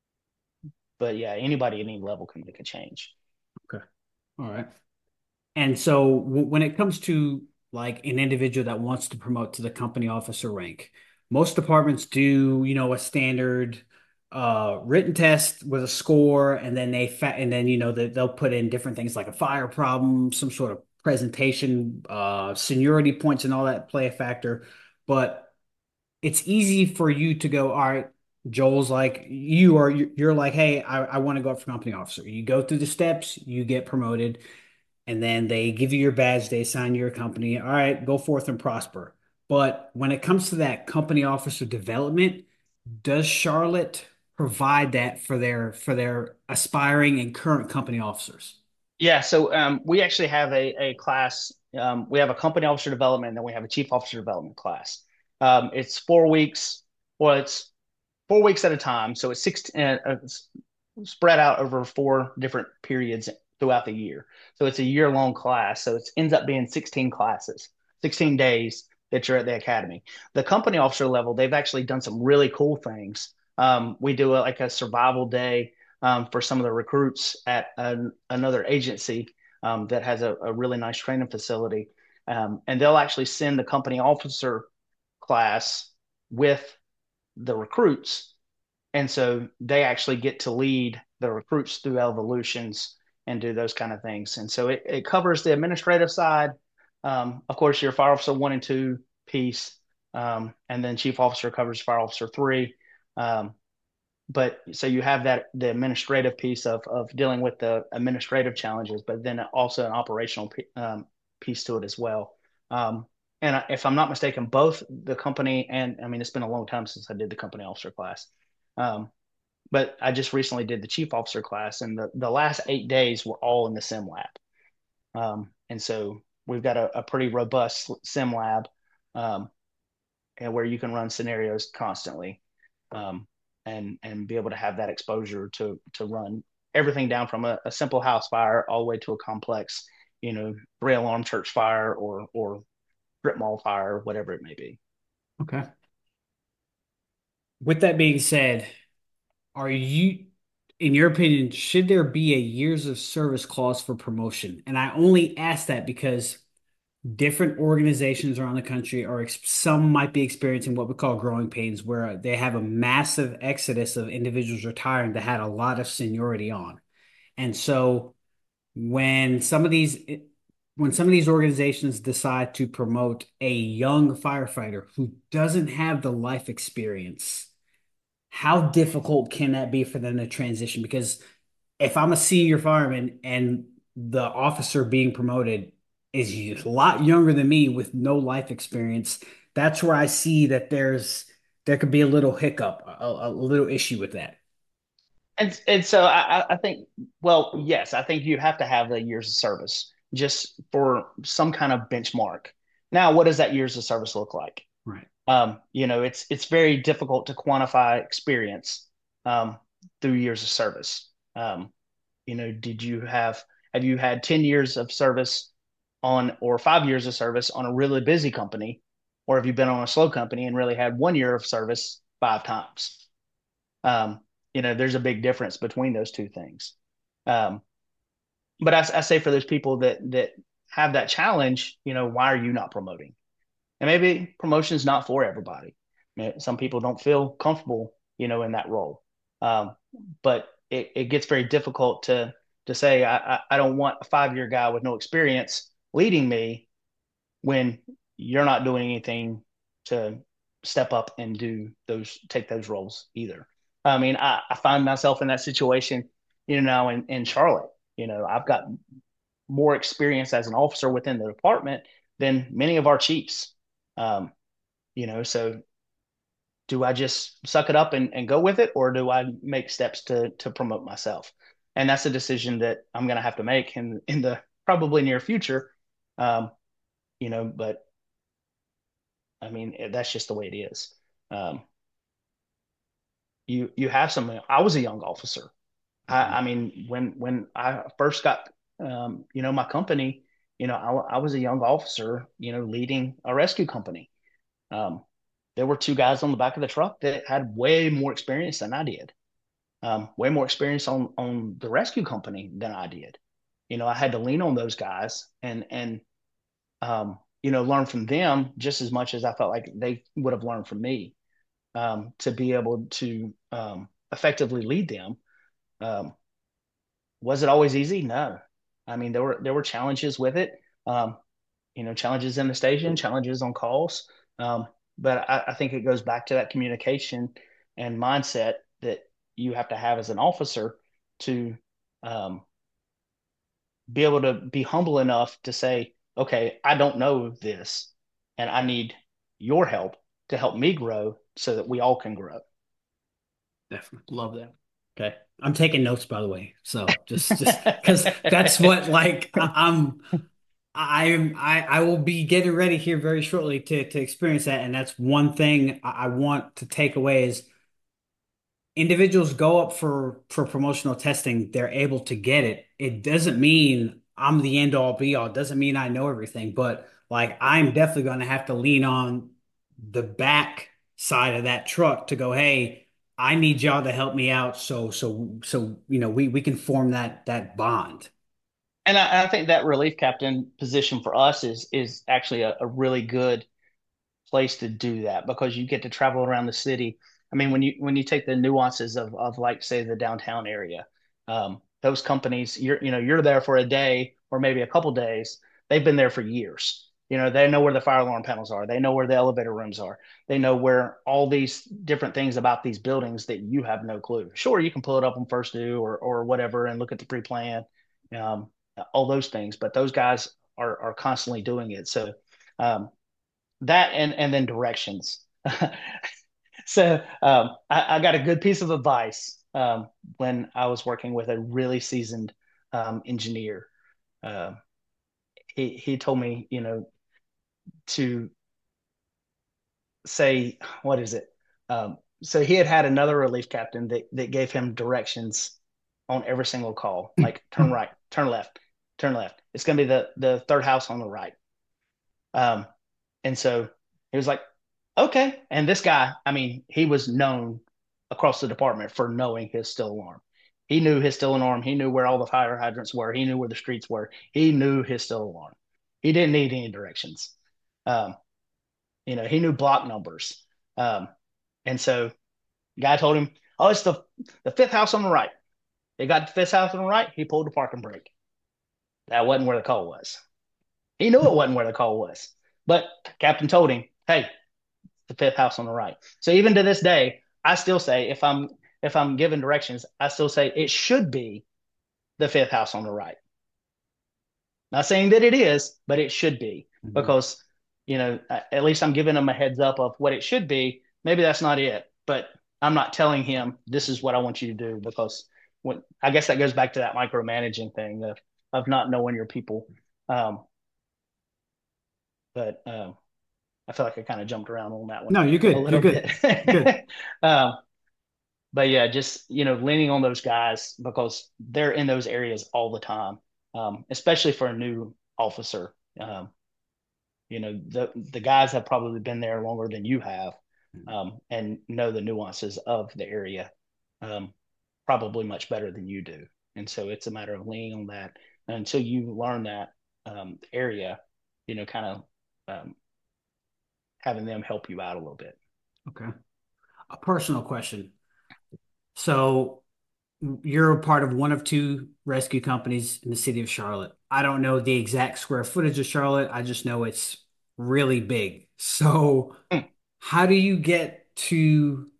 but yeah, anybody at any level can make a change. Okay. All right. And so when it comes to like an individual that wants to promote to the company officer rank, most departments do, a standard written test with a score, and then and then they'll put in different things like a fire problem, some sort of presentation, seniority points and all that play a factor. But it's easy for you to go, all right, Joel's like you're like, hey, I want to go up for company officer. You go through the steps, you get promoted, and then they give you your badge, they assign you a company. All right, go forth and prosper. But when it comes to that company officer development, does Charlotte provide that for their aspiring and current company officers? Yeah, so we actually have a class. We have a company officer development, and then we have a chief officer development class. It's 4 weeks. Well, it's 4 weeks at a time, so it's spread out over 4 different periods throughout the year. So it's a year-long class. So it ends up being 16 classes, 16 days that you're at the academy. The company officer level, they've actually done some really cool things. We do like a survival day for some of the recruits at another agency that has a really nice training facility. And they'll actually send the company officer class with the recruits, and so they actually get to lead the recruits through evolutions and do those kind of things. And so it covers the administrative side. Of course, your fire officer 1 and 2 piece, and then chief officer covers fire officer 3. Um, but so you have that the administrative piece of dealing with the administrative challenges, but then also an operational piece to it as well. And if I'm not mistaken, both the company and I mean it's been a long time since I did the company officer class, um, but I just recently did the chief officer class, and the last 8 days were all in the sim lab. And so we've got a pretty robust sim lab, um, and where you can run scenarios constantly, um, and be able to have that exposure to run everything down from a simple house fire all the way to a complex, 3 alarm church fire or strip mall fire, whatever it may be. Okay. With that being said, are you, in your opinion, should there be a years of service clause for promotion? And I only ask that because different organizations around the country some might be experiencing what we call growing pains, where they have a massive exodus of individuals retiring that had a lot of seniority on. And so when some of these when some of these organizations decide to promote a young firefighter who doesn't have the life experience, how difficult can that be for them to transition? Because if I'm a senior fireman and the officer being promoted is a lot younger than me with no life experience, that's where I see that there could be a little hiccup, a little issue with that. And so I think, well, yes, I think you have to have the years of service just for some kind of benchmark. Now, what does that years of service look like? Right. It's very difficult to quantify experience um, through years of service. Did you have you had 10 years of service on or 5 years of service on a really busy company, or have you been on a slow company and really had 1 year of service 5 times? Um, there's a big difference between those two things. Um, but I say for those people that have that challenge, why are you not promoting? And maybe promotion is not for everybody. Some people don't feel comfortable, in that role. Um, but it gets very difficult to say I don't want a 5 year guy with no experience leading me when you're not doing anything to step up and take those roles either. I mean, I find myself in that situation, now in Charlotte. I've got more experience as an officer within the department than many of our chiefs. Um, so do I just suck it up and go with it, or do I make steps to promote myself? And that's a decision that I'm going to have to make in the probably near future. Um, but I mean, that's just the way it is. Um, you have some. I was a young officer. I mean, when I first got my company, I was a young officer, leading a rescue company. Um, there were two guys on the back of the truck that had way more experience than I did. Way more experience on the rescue company than I did. I had to lean on those guys and learn from them just as much as I felt like they would have learned from me, to be able to effectively lead them. Um, was it always easy? No. I mean, there were challenges with it. Um, challenges in the station, challenges on calls. Um, but I think it goes back to that communication and mindset that you have to have as an officer to um, be able to be humble enough to say, okay, I don't know this, and I need your help to help me grow so that we all can grow. Definitely love that. Okay. I'm taking notes, by the way. So just because that's what like I will be getting ready here very shortly to experience that. And that's one thing I want to take away is individuals go up for promotional testing, they're able to get it. It doesn't mean I'm the end all be all. It doesn't mean I know everything, but like I'm definitely going to have to lean on the back side of that truck to go, hey, I need y'all to help me out so we can form that bond. And I think that relief captain position for us is actually a really good place to do that because you get to travel around the city. I mean, when you take the nuances of like say the downtown area, those companies you're there for a day or maybe a couple days. They've been there for years. They know where the fire alarm panels are. They know where the elevator rooms are. They know where all these different things about these buildings that you have no clue. Sure, you can pull it up on First Do or whatever and look at the pre-plan, um, all those things. But those guys are constantly doing it. So um, that and then directions. So I got a good piece of advice when I was working with a really seasoned engineer. Uh, he told me, to say, what is it? So he had another relief captain that gave him directions on every single call, like turn right, turn left, turn left. It's going to be the third house on the right. Um, and so he was like, okay. And this guy, I mean, he was known across the department for knowing his still alarm. He knew his still alarm. He knew where all the fire hydrants were. He knew where the streets were. He knew his still alarm. He didn't need any directions. Um, he knew block numbers. Um, and so the guy told him, oh, it's the fifth house on the right. They got the fifth house on the right. He pulled the parking brake. That wasn't where the call was. He knew it wasn't where the call was. But Captain told him, hey, the fifth house on the right. So even to this day, I still say if I'm given directions, I still say it should be the fifth house on the right. Not saying that it is, but it should be Mhm. because at least I'm giving him a heads up of what it should be. Maybe that's not it, but I'm not telling him this is what I want you to do because I guess that goes back to that micromanaging thing of not knowing your people. Um, but I feel like I kind of jumped around on that one No, you're a good. You're little bit. good. You're good. um, but yeah, just leaning on those guys because they're in those areas all the time, especially for a new officer. The guys have probably been there longer than you have, and know the nuances of the area, um, probably much better than you do. And so it's a matter of leaning on that until you learn that area, kind of having them help you out a little bit. Okay. A personal question. So you're a part of one of two rescue companies in the city of Charlotte. I don't know the exact square footage of Charlotte. I just know it's really big. So, Hmm, how do you get to?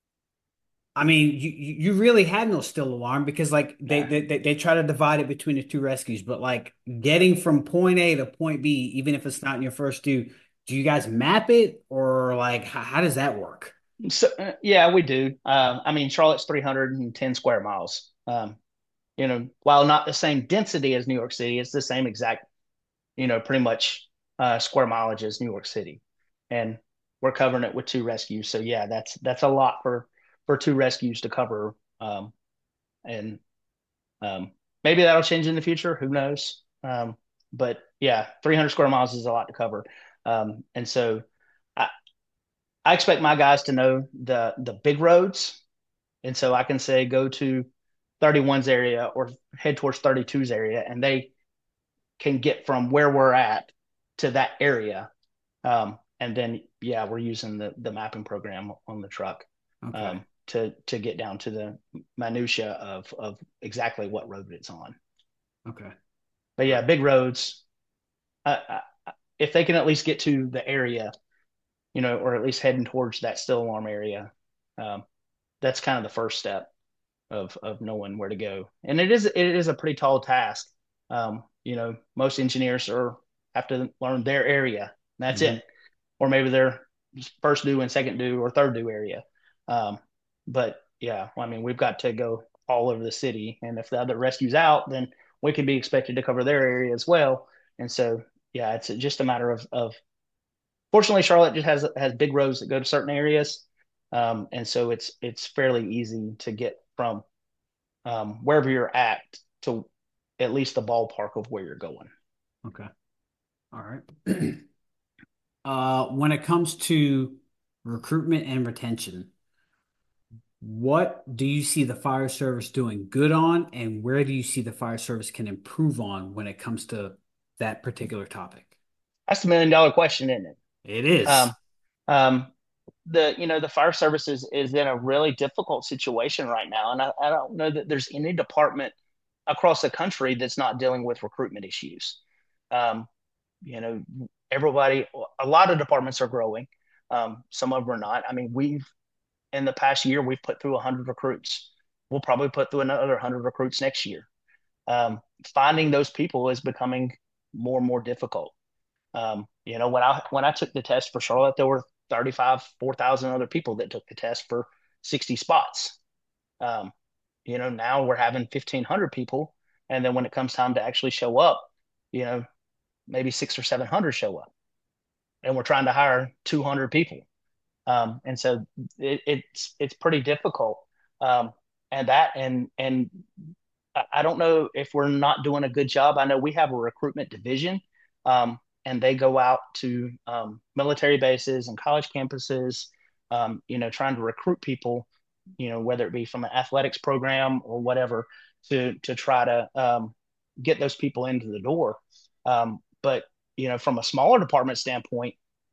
I mean, you really had no still alarm because like yeah. they try to divide it between the two rescues, but like getting from point A to point B, even if it's not in your first do you guys map it or like how does that work? So yeah, we do. I mean, Charlotte's 310 square miles. While not the same density as New York City, it's the same exact, pretty much square mileage as New York City, and we're covering it with two rescues. So yeah, that's a lot for two rescues to cover. And maybe that'll change in the future. Who knows? But yeah, 300 square miles is a lot to cover. And so I, I expect my guys to know the big roads, and so I can say go to 31's area or head towards 32's area, and they can get from where we're at to that area. And then yeah, we're using the mapping program on the truck Okay. to get down to the minutia of exactly what road it's on. Okay. But All yeah, big roads. If they can at least get to the area, or at least heading towards that still alarm area, um, that's kind of the first step of knowing where to go. And it is a pretty tall task. Most engineers are have to learn their area. That's it, right. or maybe their first due and second due or third due area. Um, but yeah, I mean, we've got to go all over the city, and if the other rescue's out, then we can be expected to cover their area as well. And so yeah, it's just a matter of fortunately, Charlotte just has big roads that go to certain areas, and so it's fairly easy to get from wherever you're at to at least the ballpark of where you're going. Okay. All right. When it comes to recruitment and retention, what do you see the fire service doing good on, and where do you see the fire service can improve on when it comes to that particular topic? That's the $1 million question, isn't it? It is. Um, um, the fire service is in a really difficult situation right now, and I don't know that there's any department across the country that's not dealing with recruitment issues. Um, you know, a lot of departments are growing. Some of them are not. I mean, in the past year, we've put through 100 recruits. We'll probably put through another 100 recruits next year. Finding those people is becoming more and more difficult. When I took the test for Charlotte, there were 35, 4,000 other people that took the test for 60 spots. Um, now we're having 1,500 people, and then when it comes time to actually show up, you know, maybe six or 700 show up, and we're trying to hire 200 people. And so it's pretty difficult. Um, and I don't know if we're not doing a good job. I know we have a recruitment division, and they go out to military bases and college campuses, trying to recruit people, whether it be from an athletics program or whatever, to try to get those people into the door. But from a smaller department standpoint,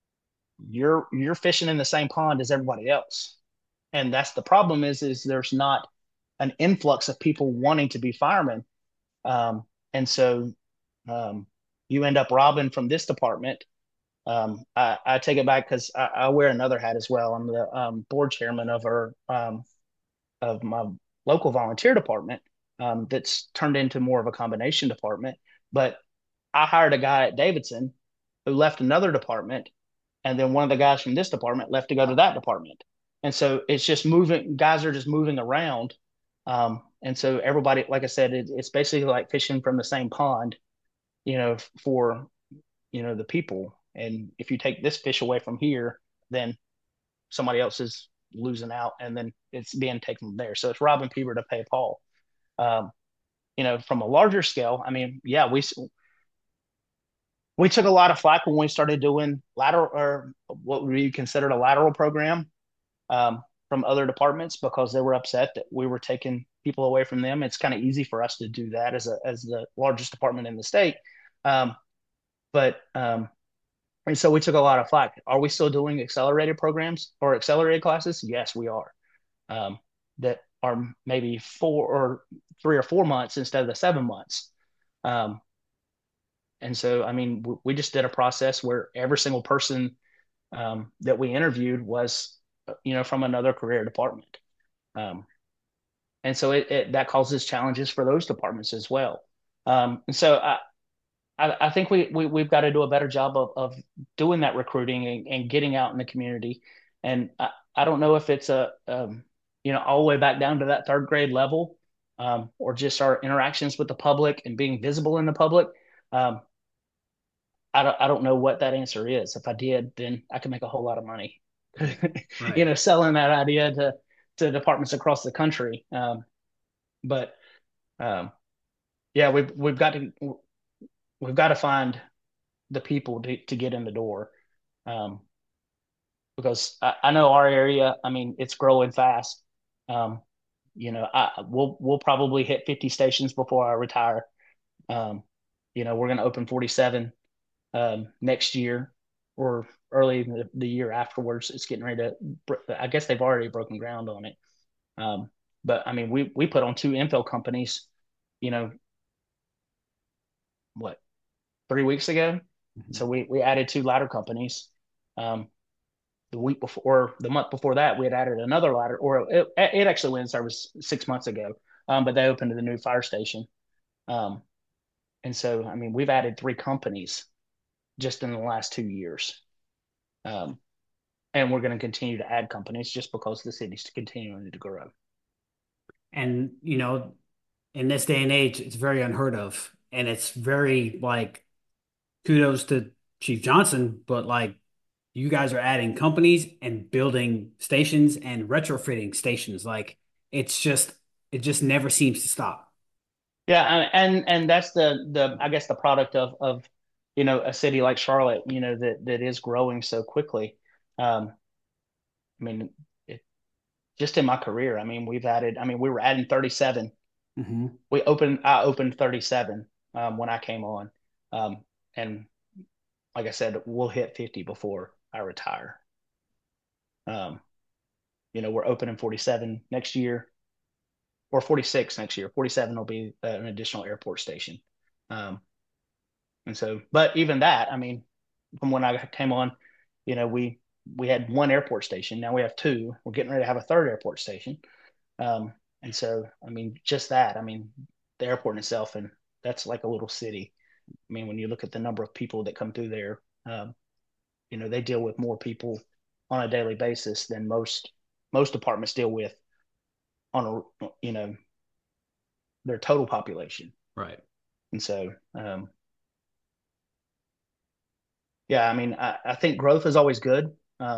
you're fishing in the same pond as everybody else, and that's the problem. Is there's not an influx of people wanting to be firemen, and so um, you end up robbing from this department. I take it back because I wear another hat as well. I'm the board chairman of my local volunteer department, that's turned into more of a combination department. But I hired a guy at Davidson who left another department, and then one of the guys from this department left to go to that department. And so it's just moving. Guys are just moving around, and so everybody, like I said, it's basically like fishing from the same pond, for the people. And if you take this fish away from here, then somebody else is losing out, and then it's being taken from there. So it's robbing Peter to pay Paul. Um, from a larger scale, I mean, yeah, we took a lot of flack when we started doing lateral, or what we considered a lateral program, from other departments, because they were upset that we were taking people away from them. It's kind of easy for us to do that as the largest department in the state. Um, but And so we took a lot of flack. Are we still doing accelerated programs or accelerated classes? Yes, we are. Um, that are maybe 3 or 4 months instead of the 7 months. Um, and so, I mean, we just did a process where every single person that we interviewed was, from another career department. Um, and so that causes challenges for those departments as well. And so I think we've got to do a better job of doing that recruiting and getting out in the community. And I don't know if it's all the way back down to that third grade level, or just our interactions with the public and being visible in the public. Um, I don't know what that answer is. If I did, then I could make a whole lot of money, Right. selling that idea to departments across the country. But um, yeah, we've got to find the people to get in the door. Um, because I know our area, I mean, it's growing fast. Um, we'll probably hit 50 stations before I retire. Um, we're going to open 47 next year, or early in the year afterwards. It's getting ready to. I guess they've already broken ground on it. Um, but I mean, we put on two infill companies. You know what? 3 weeks ago. Mhm. So we added two ladder companies. Um, the week before, the month before that, we had added another ladder, or it actually went in service 6 months ago. But they opened the new fire station. Um, and so, I mean, we've added three companies just in the last 2 years. Um, and we're going to continue to add companies just because the city's continuing to grow. And, in this day and age, it's very unheard of. And it's very like kudos to Chief Johnson, but like you guys are adding companies and building stations and retrofitting stations. Like it just never seems to stop. Yeah, and that's the I guess the product of a city like Charlotte, that is growing so quickly. I mean, just in my career, I mean, we were adding 37. Hmm. I opened 37 when I came on. And like I said, we'll hit 50 before I retire. Um, we're opening 47 next year, or 46 next year. 47 will be an additional airport station. Um, and so, but even that, I mean, from when I came on, we had one airport station. Now we have two. We're getting ready to have a third airport station. Um, and so, I mean, just that, I mean, the airport in itself, and that's like a little city. I mean, when you look at the number of people that come through there, they deal with more people on a daily basis than most departments deal with on their total population. Right. And so, yeah, I mean, I think growth is always good,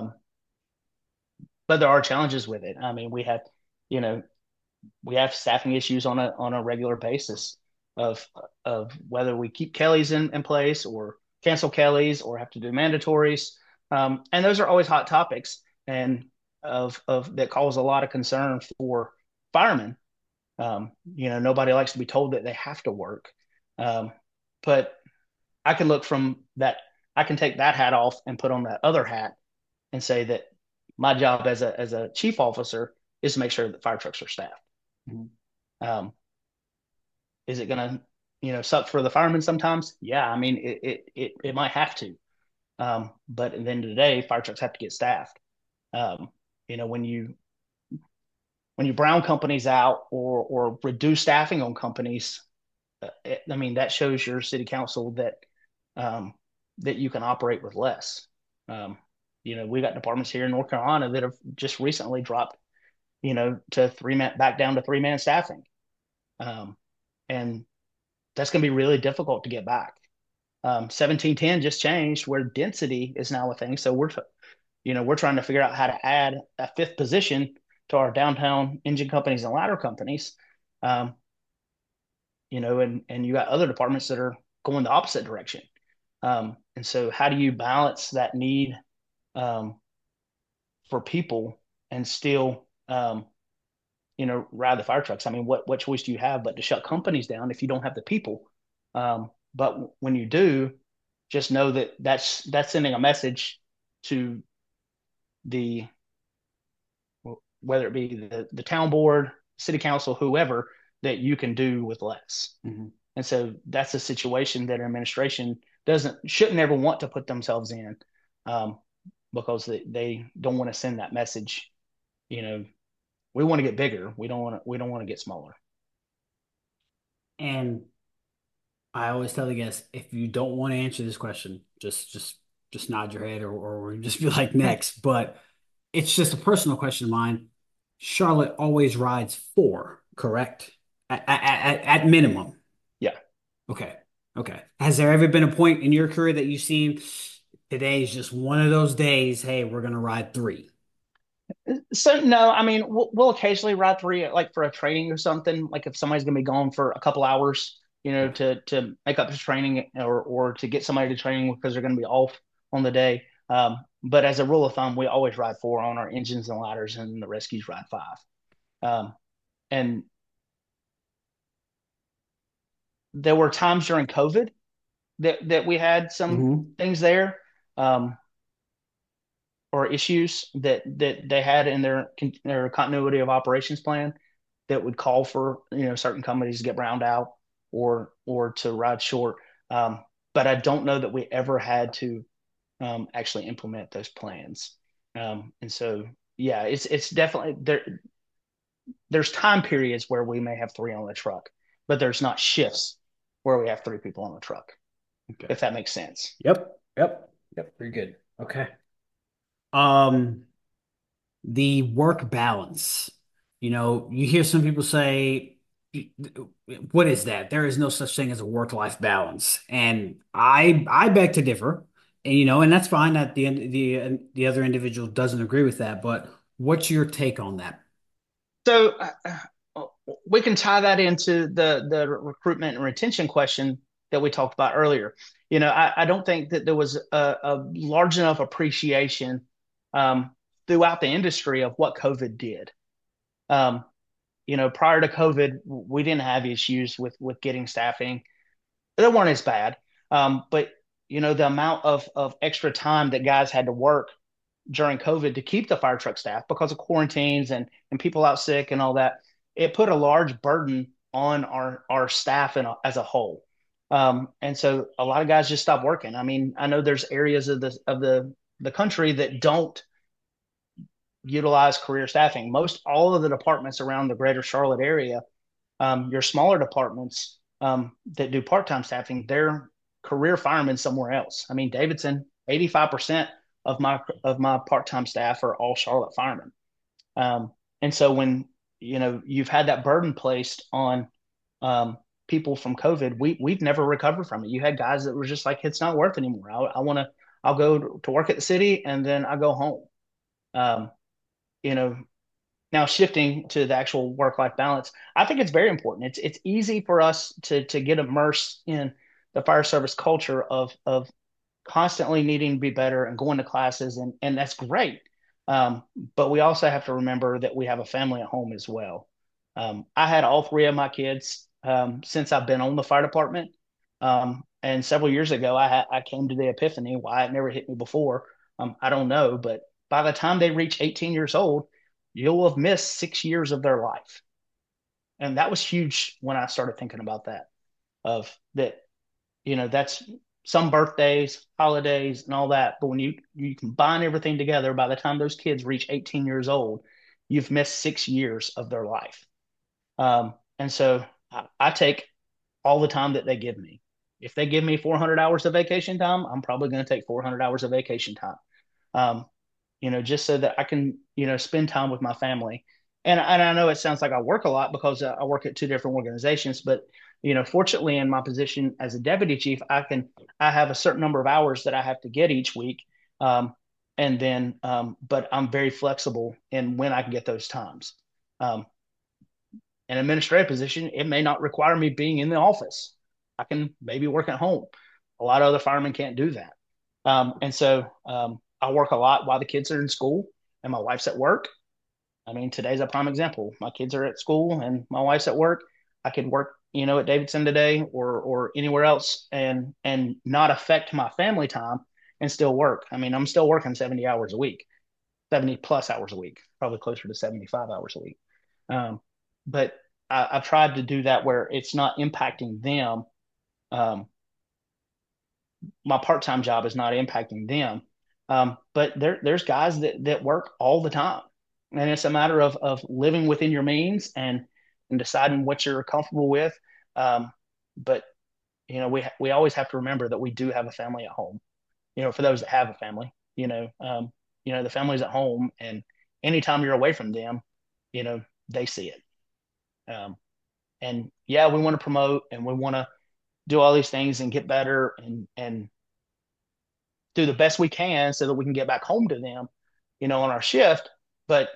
but there are challenges with it. I mean, you know, we have staffing issues on a regular basis of of whether we keep Kelly's in place or cancel Kelly's or have to do mandatories. And those are always hot topics and of that cause a lot of concern for firemen. Nobody likes to be told that they have to work. Um, but I can look from that. I can take that hat off and put on that other hat and say that my job as a chief officer is to make sure that fire trucks are staffed. Mhm. Um, is it gonna, suck for the firemen sometimes? Yeah, I mean it might have to. But at the end of the day, fire trucks have to get staffed. Um, when you brown companies out or reduce staffing on companies, I mean that shows your city council um, that you can operate with less. Um, we got departments here in North Carolina that have just recently dropped, to 3 man, back down to 3-man staffing. Um, and that's going to be really difficult to get back. 1710 just changed where density is now a thing. So we're trying to figure out how to add a fifth position to our downtown engine companies and ladder companies. Um, and you got other departments that are going the opposite direction. And so how do you balance that need um, for people and still, ride the fire trucks? I mean, what choice do you have but to shut companies down if you don't have the people? But when you do, just know that that's sending a message to the whether it be the town board city council, whoever, that you can do with less. Mm-hmm. And so that's a situation that administration doesn't shouldn't ever want to put themselves in, um, because they don't want to send that message. You know, we want to get bigger. We don't want to get smaller. And I always tell the guests, if you don't want to answer this question, just nod your head or just be like next. But it's just a personal question of mine. Charlotte always rides four, correct? At minimum. Yeah. Okay. Okay. Has there ever been a point in your career that you've seen today is just one of those days, hey, we're gonna ride three? So no, I mean we'll occasionally ride three, like for a training or something. Like if somebody's gonna be gone for a couple hours, Okay. to make up the training, or to get somebody to training because they're gonna be off on the day. But as a rule of thumb, we always ride four on our engines and ladders, and the rescues ride five. Um, and there were times during COVID that we had some Hmm. things there, um, or issues that they had in their continuity of operations plan that would call for certain companies to get browned out or to ride short. Um, but I don't know that we ever had to actually implement those plans. And so yeah, it's definitely there. There's time periods where we may have three on the truck, but there's not shifts where we have three people on the truck, Okay. if that makes sense. Yep. Yep. Yep. Pretty good. Okay. Um, the work balance. You hear some people say, what is that? There is no such thing as a work-life balance. And I beg to differ. And and that's fine that the other individual doesn't agree with that, but what's your take on that? So we can tie that into the recruitment and retention question that we talked about earlier. I don't think that there was a large enough appreciation um, throughout the industry of what COVID did. Um, Prior to COVID, we didn't have issues with getting staffing. They weren't as bad, but the amount of extra time that guys had to work during COVID to keep the fire truck staff because of quarantines and people out sick and all that, it put a large burden on our staff as a whole. And so a lot of guys just stopped working. I mean, I know there's areas of the country that don't utilize career staffing. Most all of the departments around the greater Charlotte area, your smaller departments that do part-time staffing, they're career firemen somewhere else. I mean, Davidson, 85% of my part-time staff are all Charlotte firemen. And so when you've had that burden placed on people from COVID, we've never recovered from it. You had guys that were just like, it's not worth anymore. I'll go to work at the city and then I go home. Um, you know, Now shifting to the actual work-life balance, I think it's very important. It's easy for us to get immersed in the fire service culture of constantly needing to be better and going to classes, and that's great. But we also have to remember that we have a family at home as well. I had all three of my kids since I've been on the fire department. And several years ago, I came to the epiphany why it never hit me before. I don't know, but by the time they reach 18 years old, you'll have missed 6 years of their life. And that was huge when I started thinking about that, of that, that's some birthdays, holidays, and all that. But when you combine everything together, by the time those kids reach 18 years old, you've missed 6 years of their life. And so I take all the time that they give me. If they give me 400 hours of vacation time, I'm probably going to take 400 hours of vacation time. Um, just so that I can, spend time with my family. And I know it sounds like I work a lot because I work at two different organizations, but fortunately in my position as a deputy chief, I have a certain number of hours that I have to get each week. And then, but I'm very flexible in when I can get those times. Um, an administrative position, it may not require me being in the office. I can maybe work at home. A lot of other firemen can't do that. And so I work a lot while the kids are in school and my wife's at work. I mean, today's a prime example. My kids are at school and my wife's at work. I could work, at Davidson today or anywhere else and not affect my family time and still work. I mean, I'm still working 70 hours a week, 70 plus hours a week, probably closer to 75 hours a week. Um, but I've tried to do that where it's not impacting them. Um, my part-time job is not impacting them. But there's guys that work all the time, and it's a matter of living within your means and deciding what you're comfortable with. But we always have to remember that we do have a family at home. For those that have a family, the family's at home, and anytime you're away from them, they see it. Um, and yeah, we want to promote and we want to do all these things and get better and do the best we can so that we can get back home to them, on our shift. But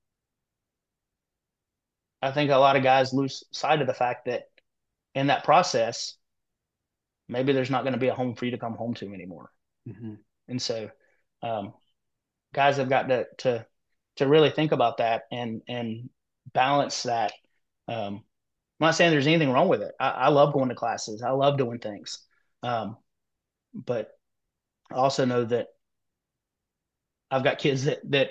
I think a lot of guys lose sight of the fact that in that process, maybe there's not going to be a home for you to come home to anymore. Mm-hmm. And so, um, guys have got to really think about that and balance that. I'm not saying there's anything wrong with it. I love going to classes. I love doing things. But I also know that I've got kids that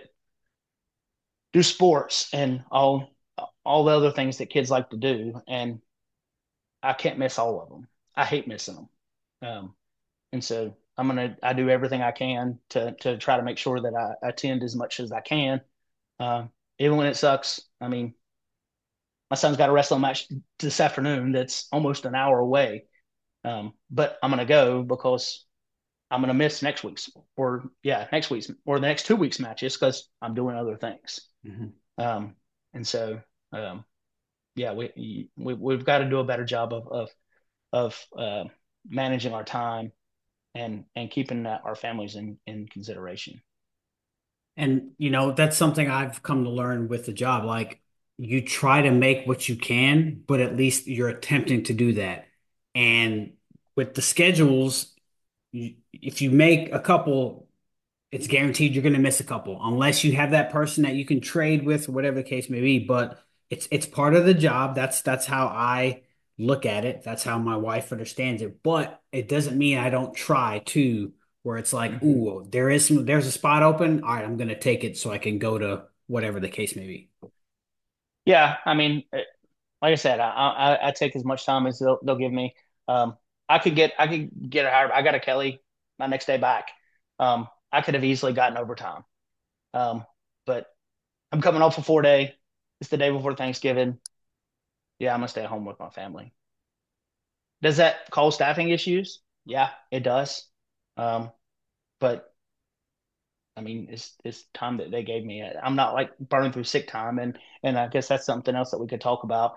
do sports and all the other things that kids like to do, and I can't miss all of them. I hate missing them. And so I do everything I can to try to make sure that I attend as much as I can, even when it sucks. I mean, my son's got a wrestling match this afternoon that's almost an hour away, but I'm gonna go because I'm gonna miss next week's or the next 2 weeks matches because I'm doing other things. Mm-hmm. And so, um, yeah, we've got to do a better job of managing our time and keeping our families in consideration. And that's something I've come to learn with the job. Like, you try to make what you can, but at least you're attempting to do that. And with the schedules, if you make a couple, it's guaranteed you're going to miss a couple, unless you have that person that you can trade with, whatever the case may be. But it's part of the job. That's how I look at it. That's how my wife understands it. But it doesn't mean I don't try to, where it's like, Mm-hmm. ooh, there's a spot open. All right, I'm going to take it so I can go to whatever the case may be. Yeah, I mean, like I said, I take as much time as they'll give me. Um, I could get hired. I got a Kelly my next day back. I could have easily gotten overtime. Um, but I'm coming off a 4 day. It's the day before Thanksgiving. Yeah, I'm gonna stay at home with my family. Does that cause staffing issues? Yeah, it does. Um, but I mean, it's time that they gave me. I'm not like burning through sick time, and I guess that's something else that we could talk about.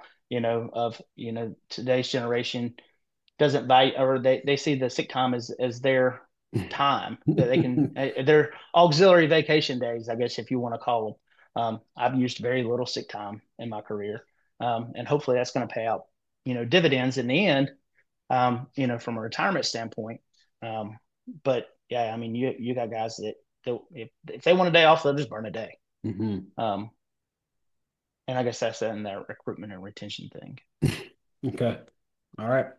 Today's generation doesn't value, or they see the sick time as their time that they can their auxiliary vacation days, I guess, if you want to call them. I've used very little sick time in my career, and hopefully that's going to pay out dividends in the end, from a retirement standpoint. um, but yeah, I mean, you got guys that if they want a day off, they'll just burn a day. Hmm. um, and I guess that's in that recruitment and retention thing. Okay. All right.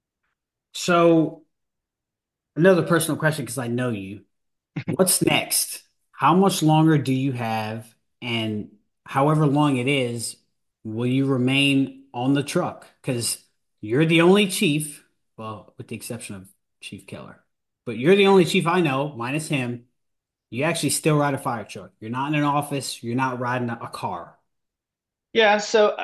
So another personal question, because I know you. What's next? How much longer do you have? And however long it is, will you remain on the truck? Because you're the only chief, well, with the exception of Chief Keller, but you're the only chief I know, minus him. You actually still ride a fire truck. You're not in an office. You're not riding a car. Yeah, so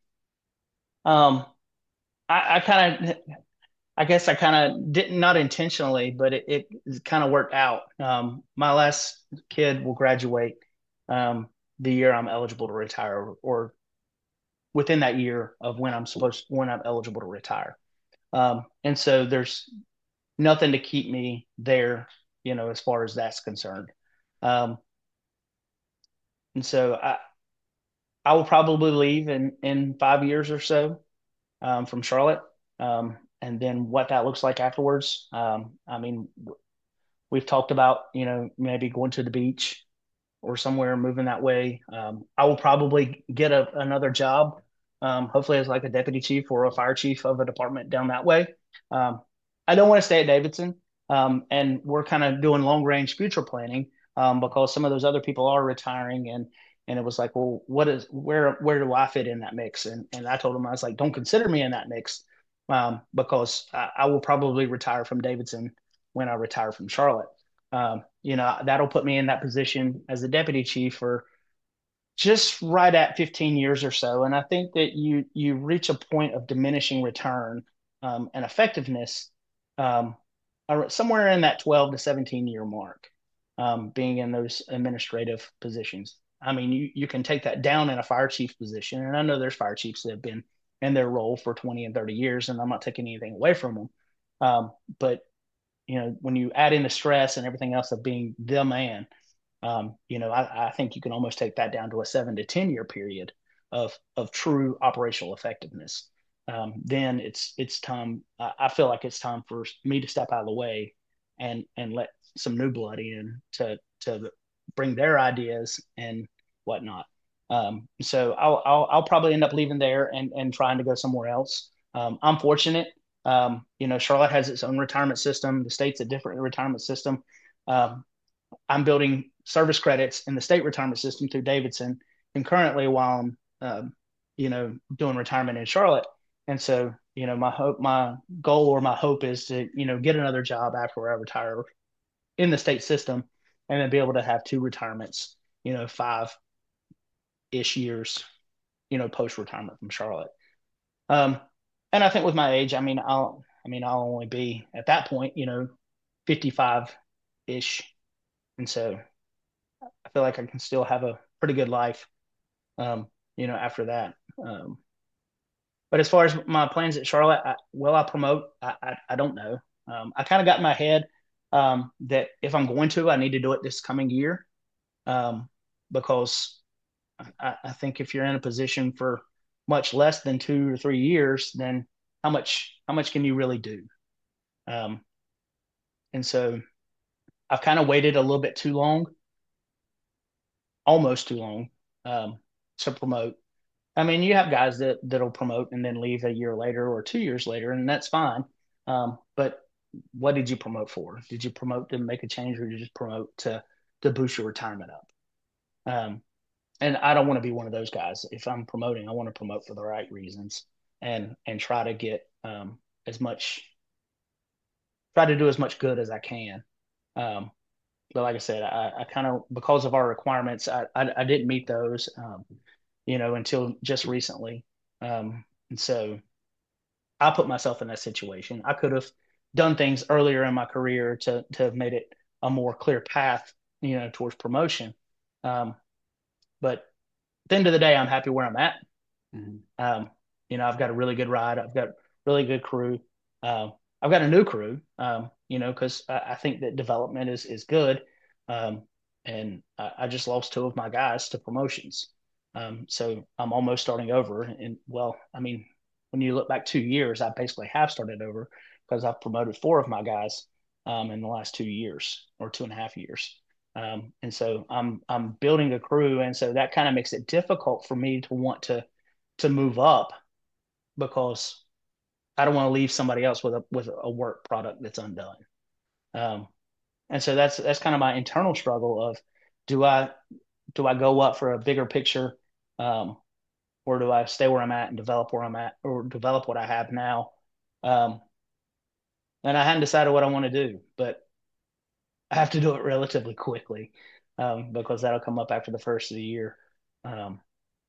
um, I kind of I guess I kind of didn't, not intentionally, but it kind of worked out. My last kid will graduate um, the year I'm eligible to retire, or within that year of when I'm eligible to retire. And so there's nothing to keep me there, as far as that's concerned. Um, and so I will probably leave in 5 years or so, from Charlotte. And then what that looks like afterwards. I mean, we've talked about, maybe going to the beach or somewhere, moving that way. I will probably get another job, hopefully as like a deputy chief or a fire chief of a department down that way. Um, I don't want to stay at Davidson, and we're kind of doing long range future planning, because some of those other people are retiring, And it was like, well, where do I fit in that mix? And I told him, I was like, don't consider me in that mix, because I will probably retire from Davidson when I retire from Charlotte. That'll put me in that position as the deputy chief for just right at 15 years or so. And I think that you reach a point of diminishing return, and effectiveness, um, somewhere in that 12 to 17 year mark, being in those administrative positions. I mean, you can take that down in a fire chief position. And I know there's fire chiefs that have been in their role for 20 and 30 years, and I'm not taking anything away from them. But, when you add in the stress and everything else of being the man, I think you can almost take that down to a 7 to 10 year period of true operational effectiveness. Then it's time. I feel like it's time for me to step out of the way and let some new blood in to bring their ideas and whatnot. So I'll probably end up leaving there and trying to go somewhere else. I'm fortunate. Charlotte has its own retirement system. The state's a different retirement system. Um, I'm building service credits in the state retirement system through Davidson concurrently while I'm, doing retirement in Charlotte. And so, my goal or my hope is to, get another job after I retire in the state system, and then be able to have two retirements, 5-ish years, post retirement from Charlotte. Um, and I think with my age, I'll only be at that point, 55 ish. And so I feel like I can still have a pretty good life, after that. But as far as my plans at Charlotte, will I promote? I don't know. I kind of got in my head, that if I'm going to, I need to do it this coming year, um, because I think if you're in a position for much less than 2 or 3 years, then how much can you really do? Um, and so I've kind of waited a little bit too long, almost too long, um, to promote. I mean, you have guys that'll promote and then leave a year later or 2 years later, and that's fine. But what did you promote for? Did you promote to make a change, or did you just promote to boost your retirement up? Um, and I don't want to be one of those guys. If I'm promoting, I want to promote for the right reasons, and try to get, try to do as much good as I can. Um, but like I said, I kind of, because of our requirements, I didn't meet those, until just recently. And so I put myself in that situation. I could have done things earlier in my career to have made it a more clear path, towards promotion. Um, but at the end of the day, I'm happy where I'm at. Mm-hmm. I've got a really good ride. I've got really good crew. I've got a new crew, because I think that development is good. Um, and I just lost two of my guys to promotions. So I'm almost starting over. And well, I mean, when you look back 2 years, I basically have started over because I've promoted four of my guys, in the last 2 years or 2.5 years. And so I'm building a crew, and so that kind of makes it difficult for me to want to move up, because I don't want to leave somebody else with a work product that's undone. Um, and so that's kind of my internal struggle of, do I do I go up for a bigger picture, um, or do I stay where I'm at and develop where I'm at, or develop what I have now? Um, and I hadn't decided what I want to do, but I have to do it relatively quickly, because that'll come up after the first of the year. Um,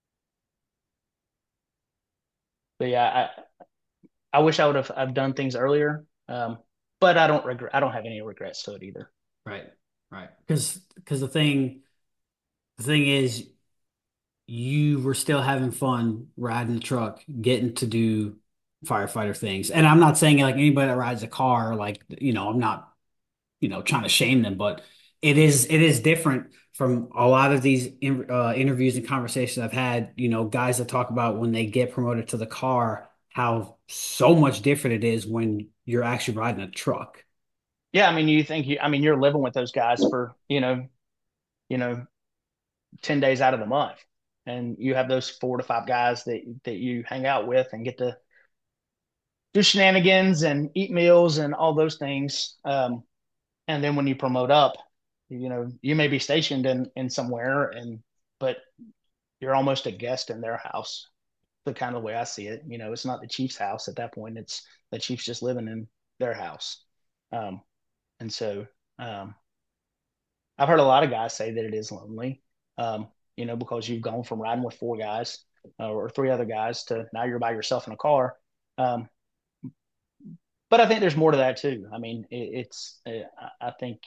but yeah, I wish I would have I've done things earlier, but I don't regret. I don't have any regrets to it either. Right, right. Because the thing is, you were still having fun riding the truck, getting to do firefighter things. And I'm not saying like anybody that rides a car, like, I'm not, trying to shame them, but it is different from a lot of these interviews and conversations I've had, guys that talk about when they get promoted to the car, how so much different it is when you're actually riding a truck. Yeah, I mean, you're living with those guys for, you know 10 days out of the month, and you have those 4 to 5 guys that you hang out with and get to do shenanigans and eat meals and all those things. And then when you promote up, you may be stationed in somewhere, and but you're almost a guest in their house. The kind of way I see it, it's not the Chiefs' house at that point. It's the Chiefs just living in their house. Um, and so um, I've heard a lot of guys say that it is lonely, because you've gone from riding with four guys or three other guys to now you're by yourself in a car. Um, but I think there's more to that too. I mean, I think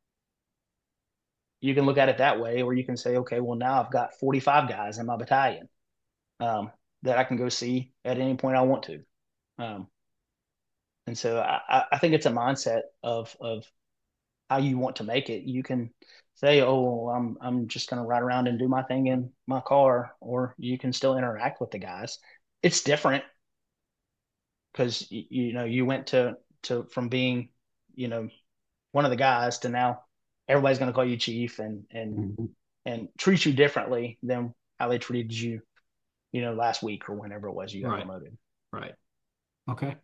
you can look at it that way, or you can say, okay, well, now I've got 45 guys in my battalion um, that I can go see at any point I want to. Um, and so I think it's a mindset of how you want to make it. You can say, "Oh, well, I'm just going to ride around and do my thing in my car," or you can still interact with the guys. It's different because you went to from being you know one of the guys to now everybody's going to call you chief Mhm. and treat you differently than how they treated you last week or whenever it was you got Right. promoted. Right. Okay.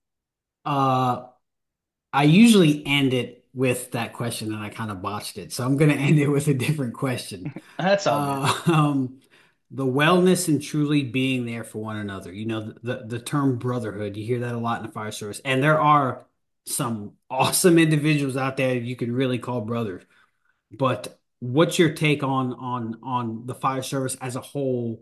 Uh, I usually end it with that question and I kind of botched it. So I'm going to end it with a different question. That's all good. Uh, um, the wellness and truly being there for one another. The term brotherhood, you hear that a lot in the fire service. And there are some awesome individuals out there you can really call brothers. But what's your take on the fire service as a whole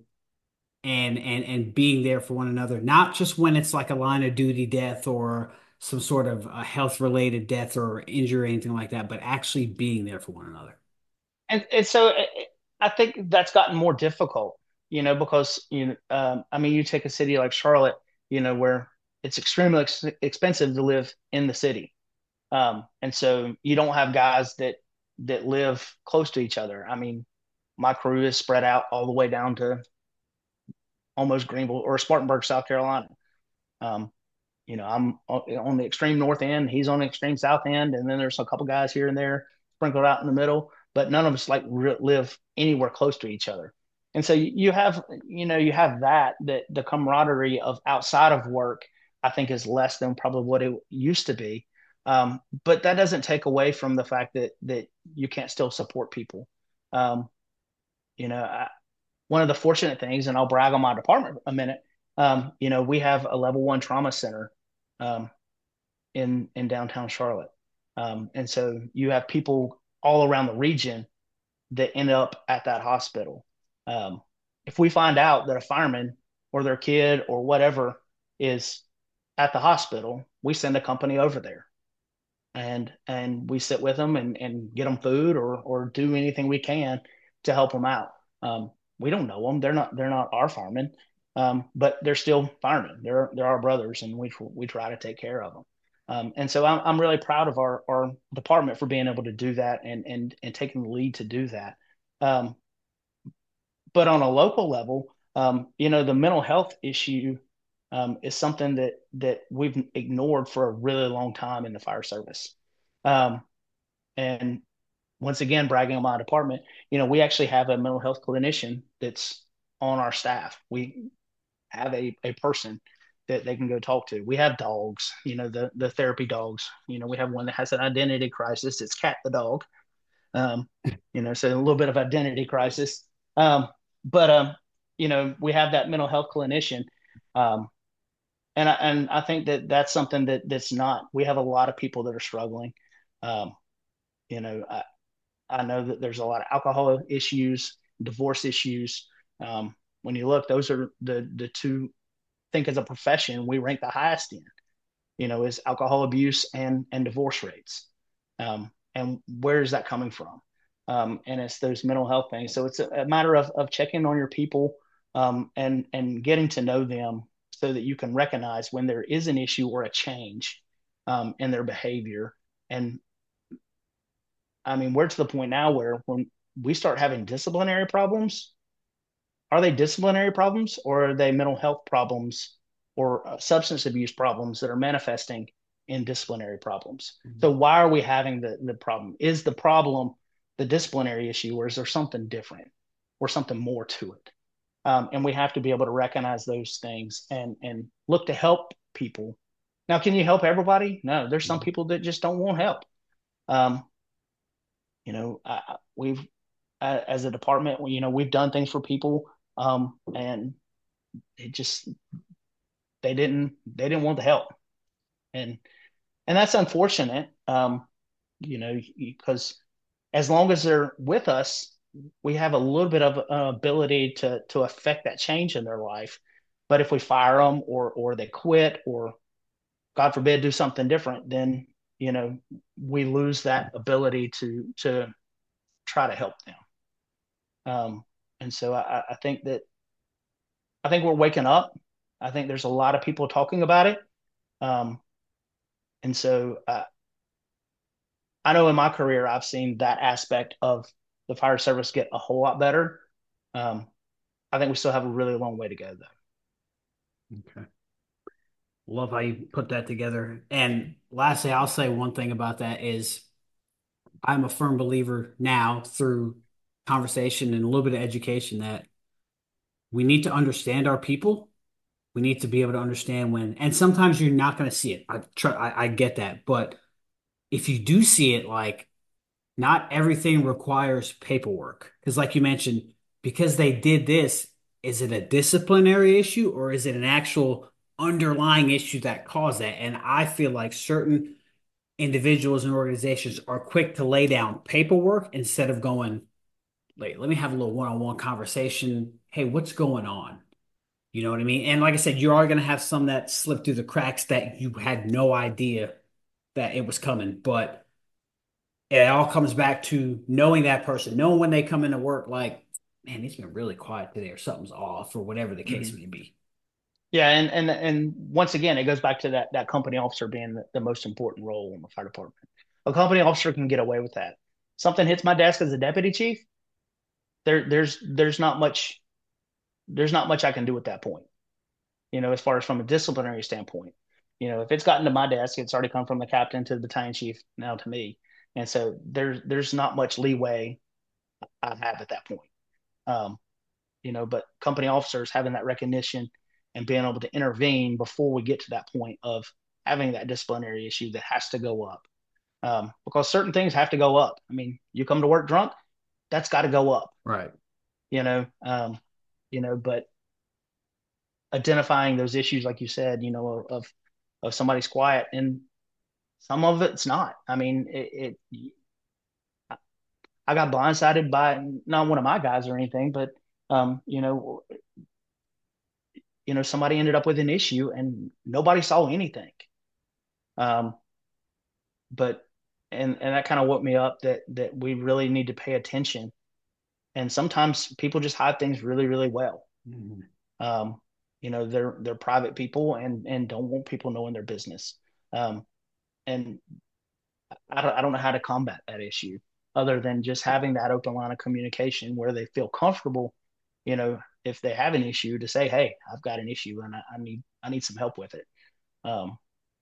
and being there for one another, not just when it's like a line of duty death or some sort of health related death or injury or anything like that, but actually being there for one another. And so I think that's gotten more difficult, because I mean, you take a city like Charlotte, where it's extremely expensive to live in the city, and so you don't have guys that live close to each other. I mean, my crew is spread out all the way down to almost Greenville or Spartanburg, South Carolina. Um, I'm on the extreme north end. He's on the extreme south end, and then there's a couple guys here and there sprinkled out in the middle. But none of us like live anywhere close to each other. And so you have that the camaraderie of outside of work, I think, is less than probably what it used to be. But that doesn't take away from the fact that you can't still support people. Um, I, one of the fortunate things, and I'll brag on my department a minute. We have a level one trauma center um, in downtown Charlotte. And so you have people all around the region that end up at that hospital. Um, if we find out that a fireman or their kid or whatever is at the hospital, we send a company over there and we sit with them and get them food or do anything we can to help them out. We don't know them; they're not our firemen, but they're still firemen. They're our brothers, and we try to take care of them. And so I'm really proud of our department for being able to do that and taking the lead to do that. Um, but on a local level, the mental health issue is something that we've ignored for a really long time in the fire service. Um, and once again, bragging on my department, we actually have a mental health clinician that's on our staff. We have a person that they can go talk to. We have dogs, the therapy dogs. We have one that has an identity crisis. It's Cat the dog. Um, so a little bit of identity crisis. But we have that mental health clinician. Um, and I think that's something that's not. We have a lot of people that are struggling. Um, you know, I, I know that there's a lot of alcohol issues, divorce issues. When you look, those are the two. I think as a profession, we rank the highest in. Is alcohol abuse and divorce rates. And where is that coming from? And it's those mental health things. So it's a matter of checking on your people and getting to know them so that you can recognize when there is an issue or a change in their behavior. And I mean, we're to the point now where when we start having disciplinary problems, are they disciplinary problems or are they mental health problems or substance abuse problems that are manifesting in disciplinary problems? So why are we having the problem? Is the problem the disciplinary issue or is there something different or something more to it? And we have to be able to recognize those things and look to help people. Now, can you help everybody? No, there's some people that just don't want help. Um, you know, I, we've as a department. We've done things for people, and it just they didn't want the help, and that's unfortunate. Because as long as they're with us, we have a little bit of ability to affect that change in their life. But if we fire them, or they quit, or God forbid do something different, then we lose that ability to try to help them. And so I think we're waking up. I think there's a lot of people talking about it. Um, and so I know in my career, I've seen that aspect of the fire service get a whole lot better. Um, I think we still have a really long way to go, though. Okay. Love how you put that together. And lastly, I'll say one thing about that is I'm a firm believer now through conversation and a little bit of education that we need to understand our people. We need to be able to understand when, and sometimes you're not going to see it. I get that. But if you do see it, like not everything requires paperwork. Because like you mentioned, because they did this, is it a disciplinary issue or is it an actual underlying issue that caused that? And I feel like certain individuals and organizations are quick to lay down paperwork instead of going, like, let me have a little one-on-one conversation. Hey, what's going on? You know what I mean? And like I said, you are going to have some that slip through the cracks that you had no idea that it was coming. But it all comes back to knowing that person, knowing when they come into work, like, man, he's been really quiet today or something's off or whatever the case Mm-hmm. may be. Yeah, and once again, it goes back to that company officer being the most important role in the fire department. A company officer can get away with that. Something hits my desk as a deputy chief, there's not much I can do at that point. As far as from a disciplinary standpoint. If it's gotten to my desk, it's already come from the captain to the battalion chief now to me, and so there's not much leeway I have at that point. Um, but company officers having that recognition and being able to intervene before we get to that point of having that disciplinary issue that has to go up. Because certain things have to go up. I mean, you come to work drunk, that's got to go up. Right. You know, um, but identifying those issues, like you said, of somebody's quiet, and some of it's not. I mean, I got blindsided by not one of my guys or anything, but um, you know, somebody ended up with an issue and nobody saw anything. Um, but and that kind of woke me up that we really need to pay attention. And sometimes people just hide things really, really well. Mhm. Um, they're private people and don't want people knowing their business. Um, and I don't know how to combat that issue other than just having that open line of communication where they feel comfortable, if they have an issue to say, hey, I've got an issue and I need some help with it. Um,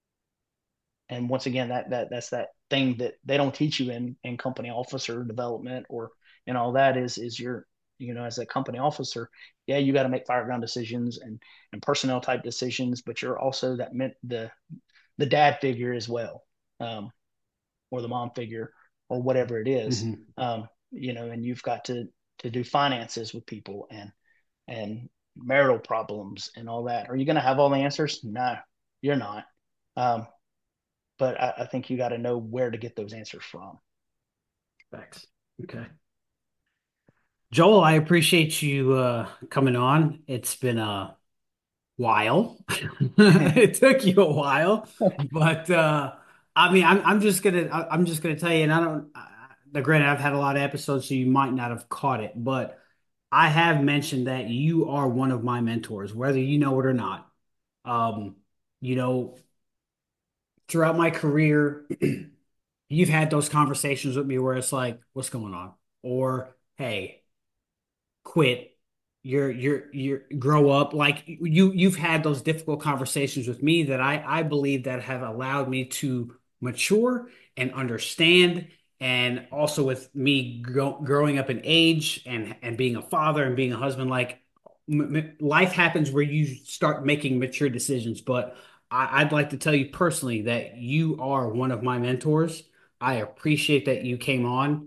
and once again, that's that thing that they don't teach you in company officer development or and all that is your as a company officer, yeah, you got to make fireground decisions and personnel type decisions, but you're also that meant the dad figure as well. Or the mom figure or whatever it is. Mhm. And you've got to do finances with people and marital problems and all that. Are you going to have all the answers? No, you're not. Um, but I think you got to know where to get those answers from. Thanks. Okay. Joel, I appreciate you coming on. It's been a while. It took you a while, but I mean, I'm just gonna tell you, and I don't. Granted, I've had a lot of episodes, so you might not have caught it, but I have mentioned that you are one of my mentors, whether you know it or not. Um, you know, throughout my career, you've had those conversations with me where it's like, "What's going on?" or "Hey, quit." You're grow up, like you've had those difficult conversations with me that I believe that have allowed me to mature and understand, and also with me growing up in age and being a father and being a husband, like life happens where you start making mature decisions. But I'd like to tell you personally that you are one of my mentors. I appreciate that you came on.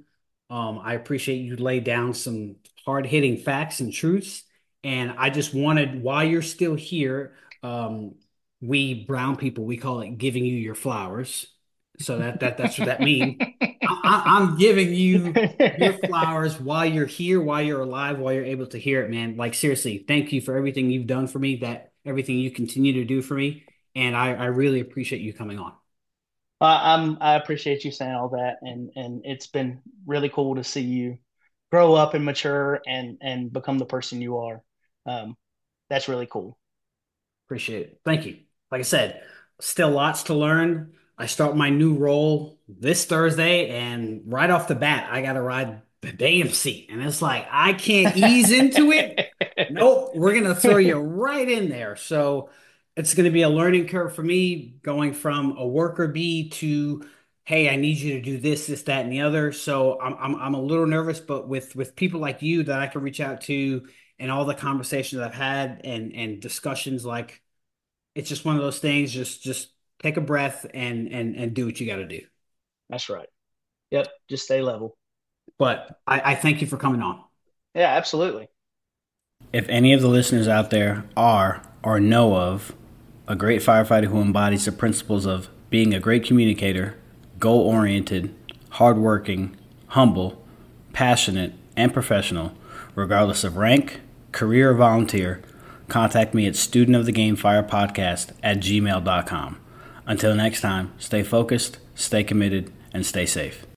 I appreciate you laid down some hard-hitting facts and truths. And I just wanted, while you're still here, um, we brown people, we call it giving you your flowers. So that's what that means. I'm giving you your flowers while you're here, while you're alive, while you're able to hear it, man. Like seriously, thank you for everything you've done for me, that everything you continue to do for me. And I really appreciate you coming on. I appreciate you saying all that, and it's been really cool to see you grow up and mature and become the person you are. Um, that's really cool. Appreciate it. Thank you. Like I said, still lots to learn. I start my new role this Thursday, and right off the bat, I got to ride the damn seat. And it's like, I can't ease into it. Nope, we're going to throw you right in there. So it's going to be a learning curve for me going from a worker bee to, hey, I need you to do this, this, that, and the other. So I'm a little nervous, but with people like you that I can reach out to and all the conversations I've had and discussions, like it's just one of those things. Just take a breath and do what you got to do. That's right. Yep. Just stay level. But I thank you for coming on. Yeah, absolutely. If any of the listeners out there are or know of a great firefighter who embodies the principles of being a great communicator, goal oriented, hardworking, humble, passionate, and professional, regardless of rank, career, or volunteer, contact me at studentofthegamefirepodcast at gmail.com. Until next time, stay focused, stay committed, and stay safe.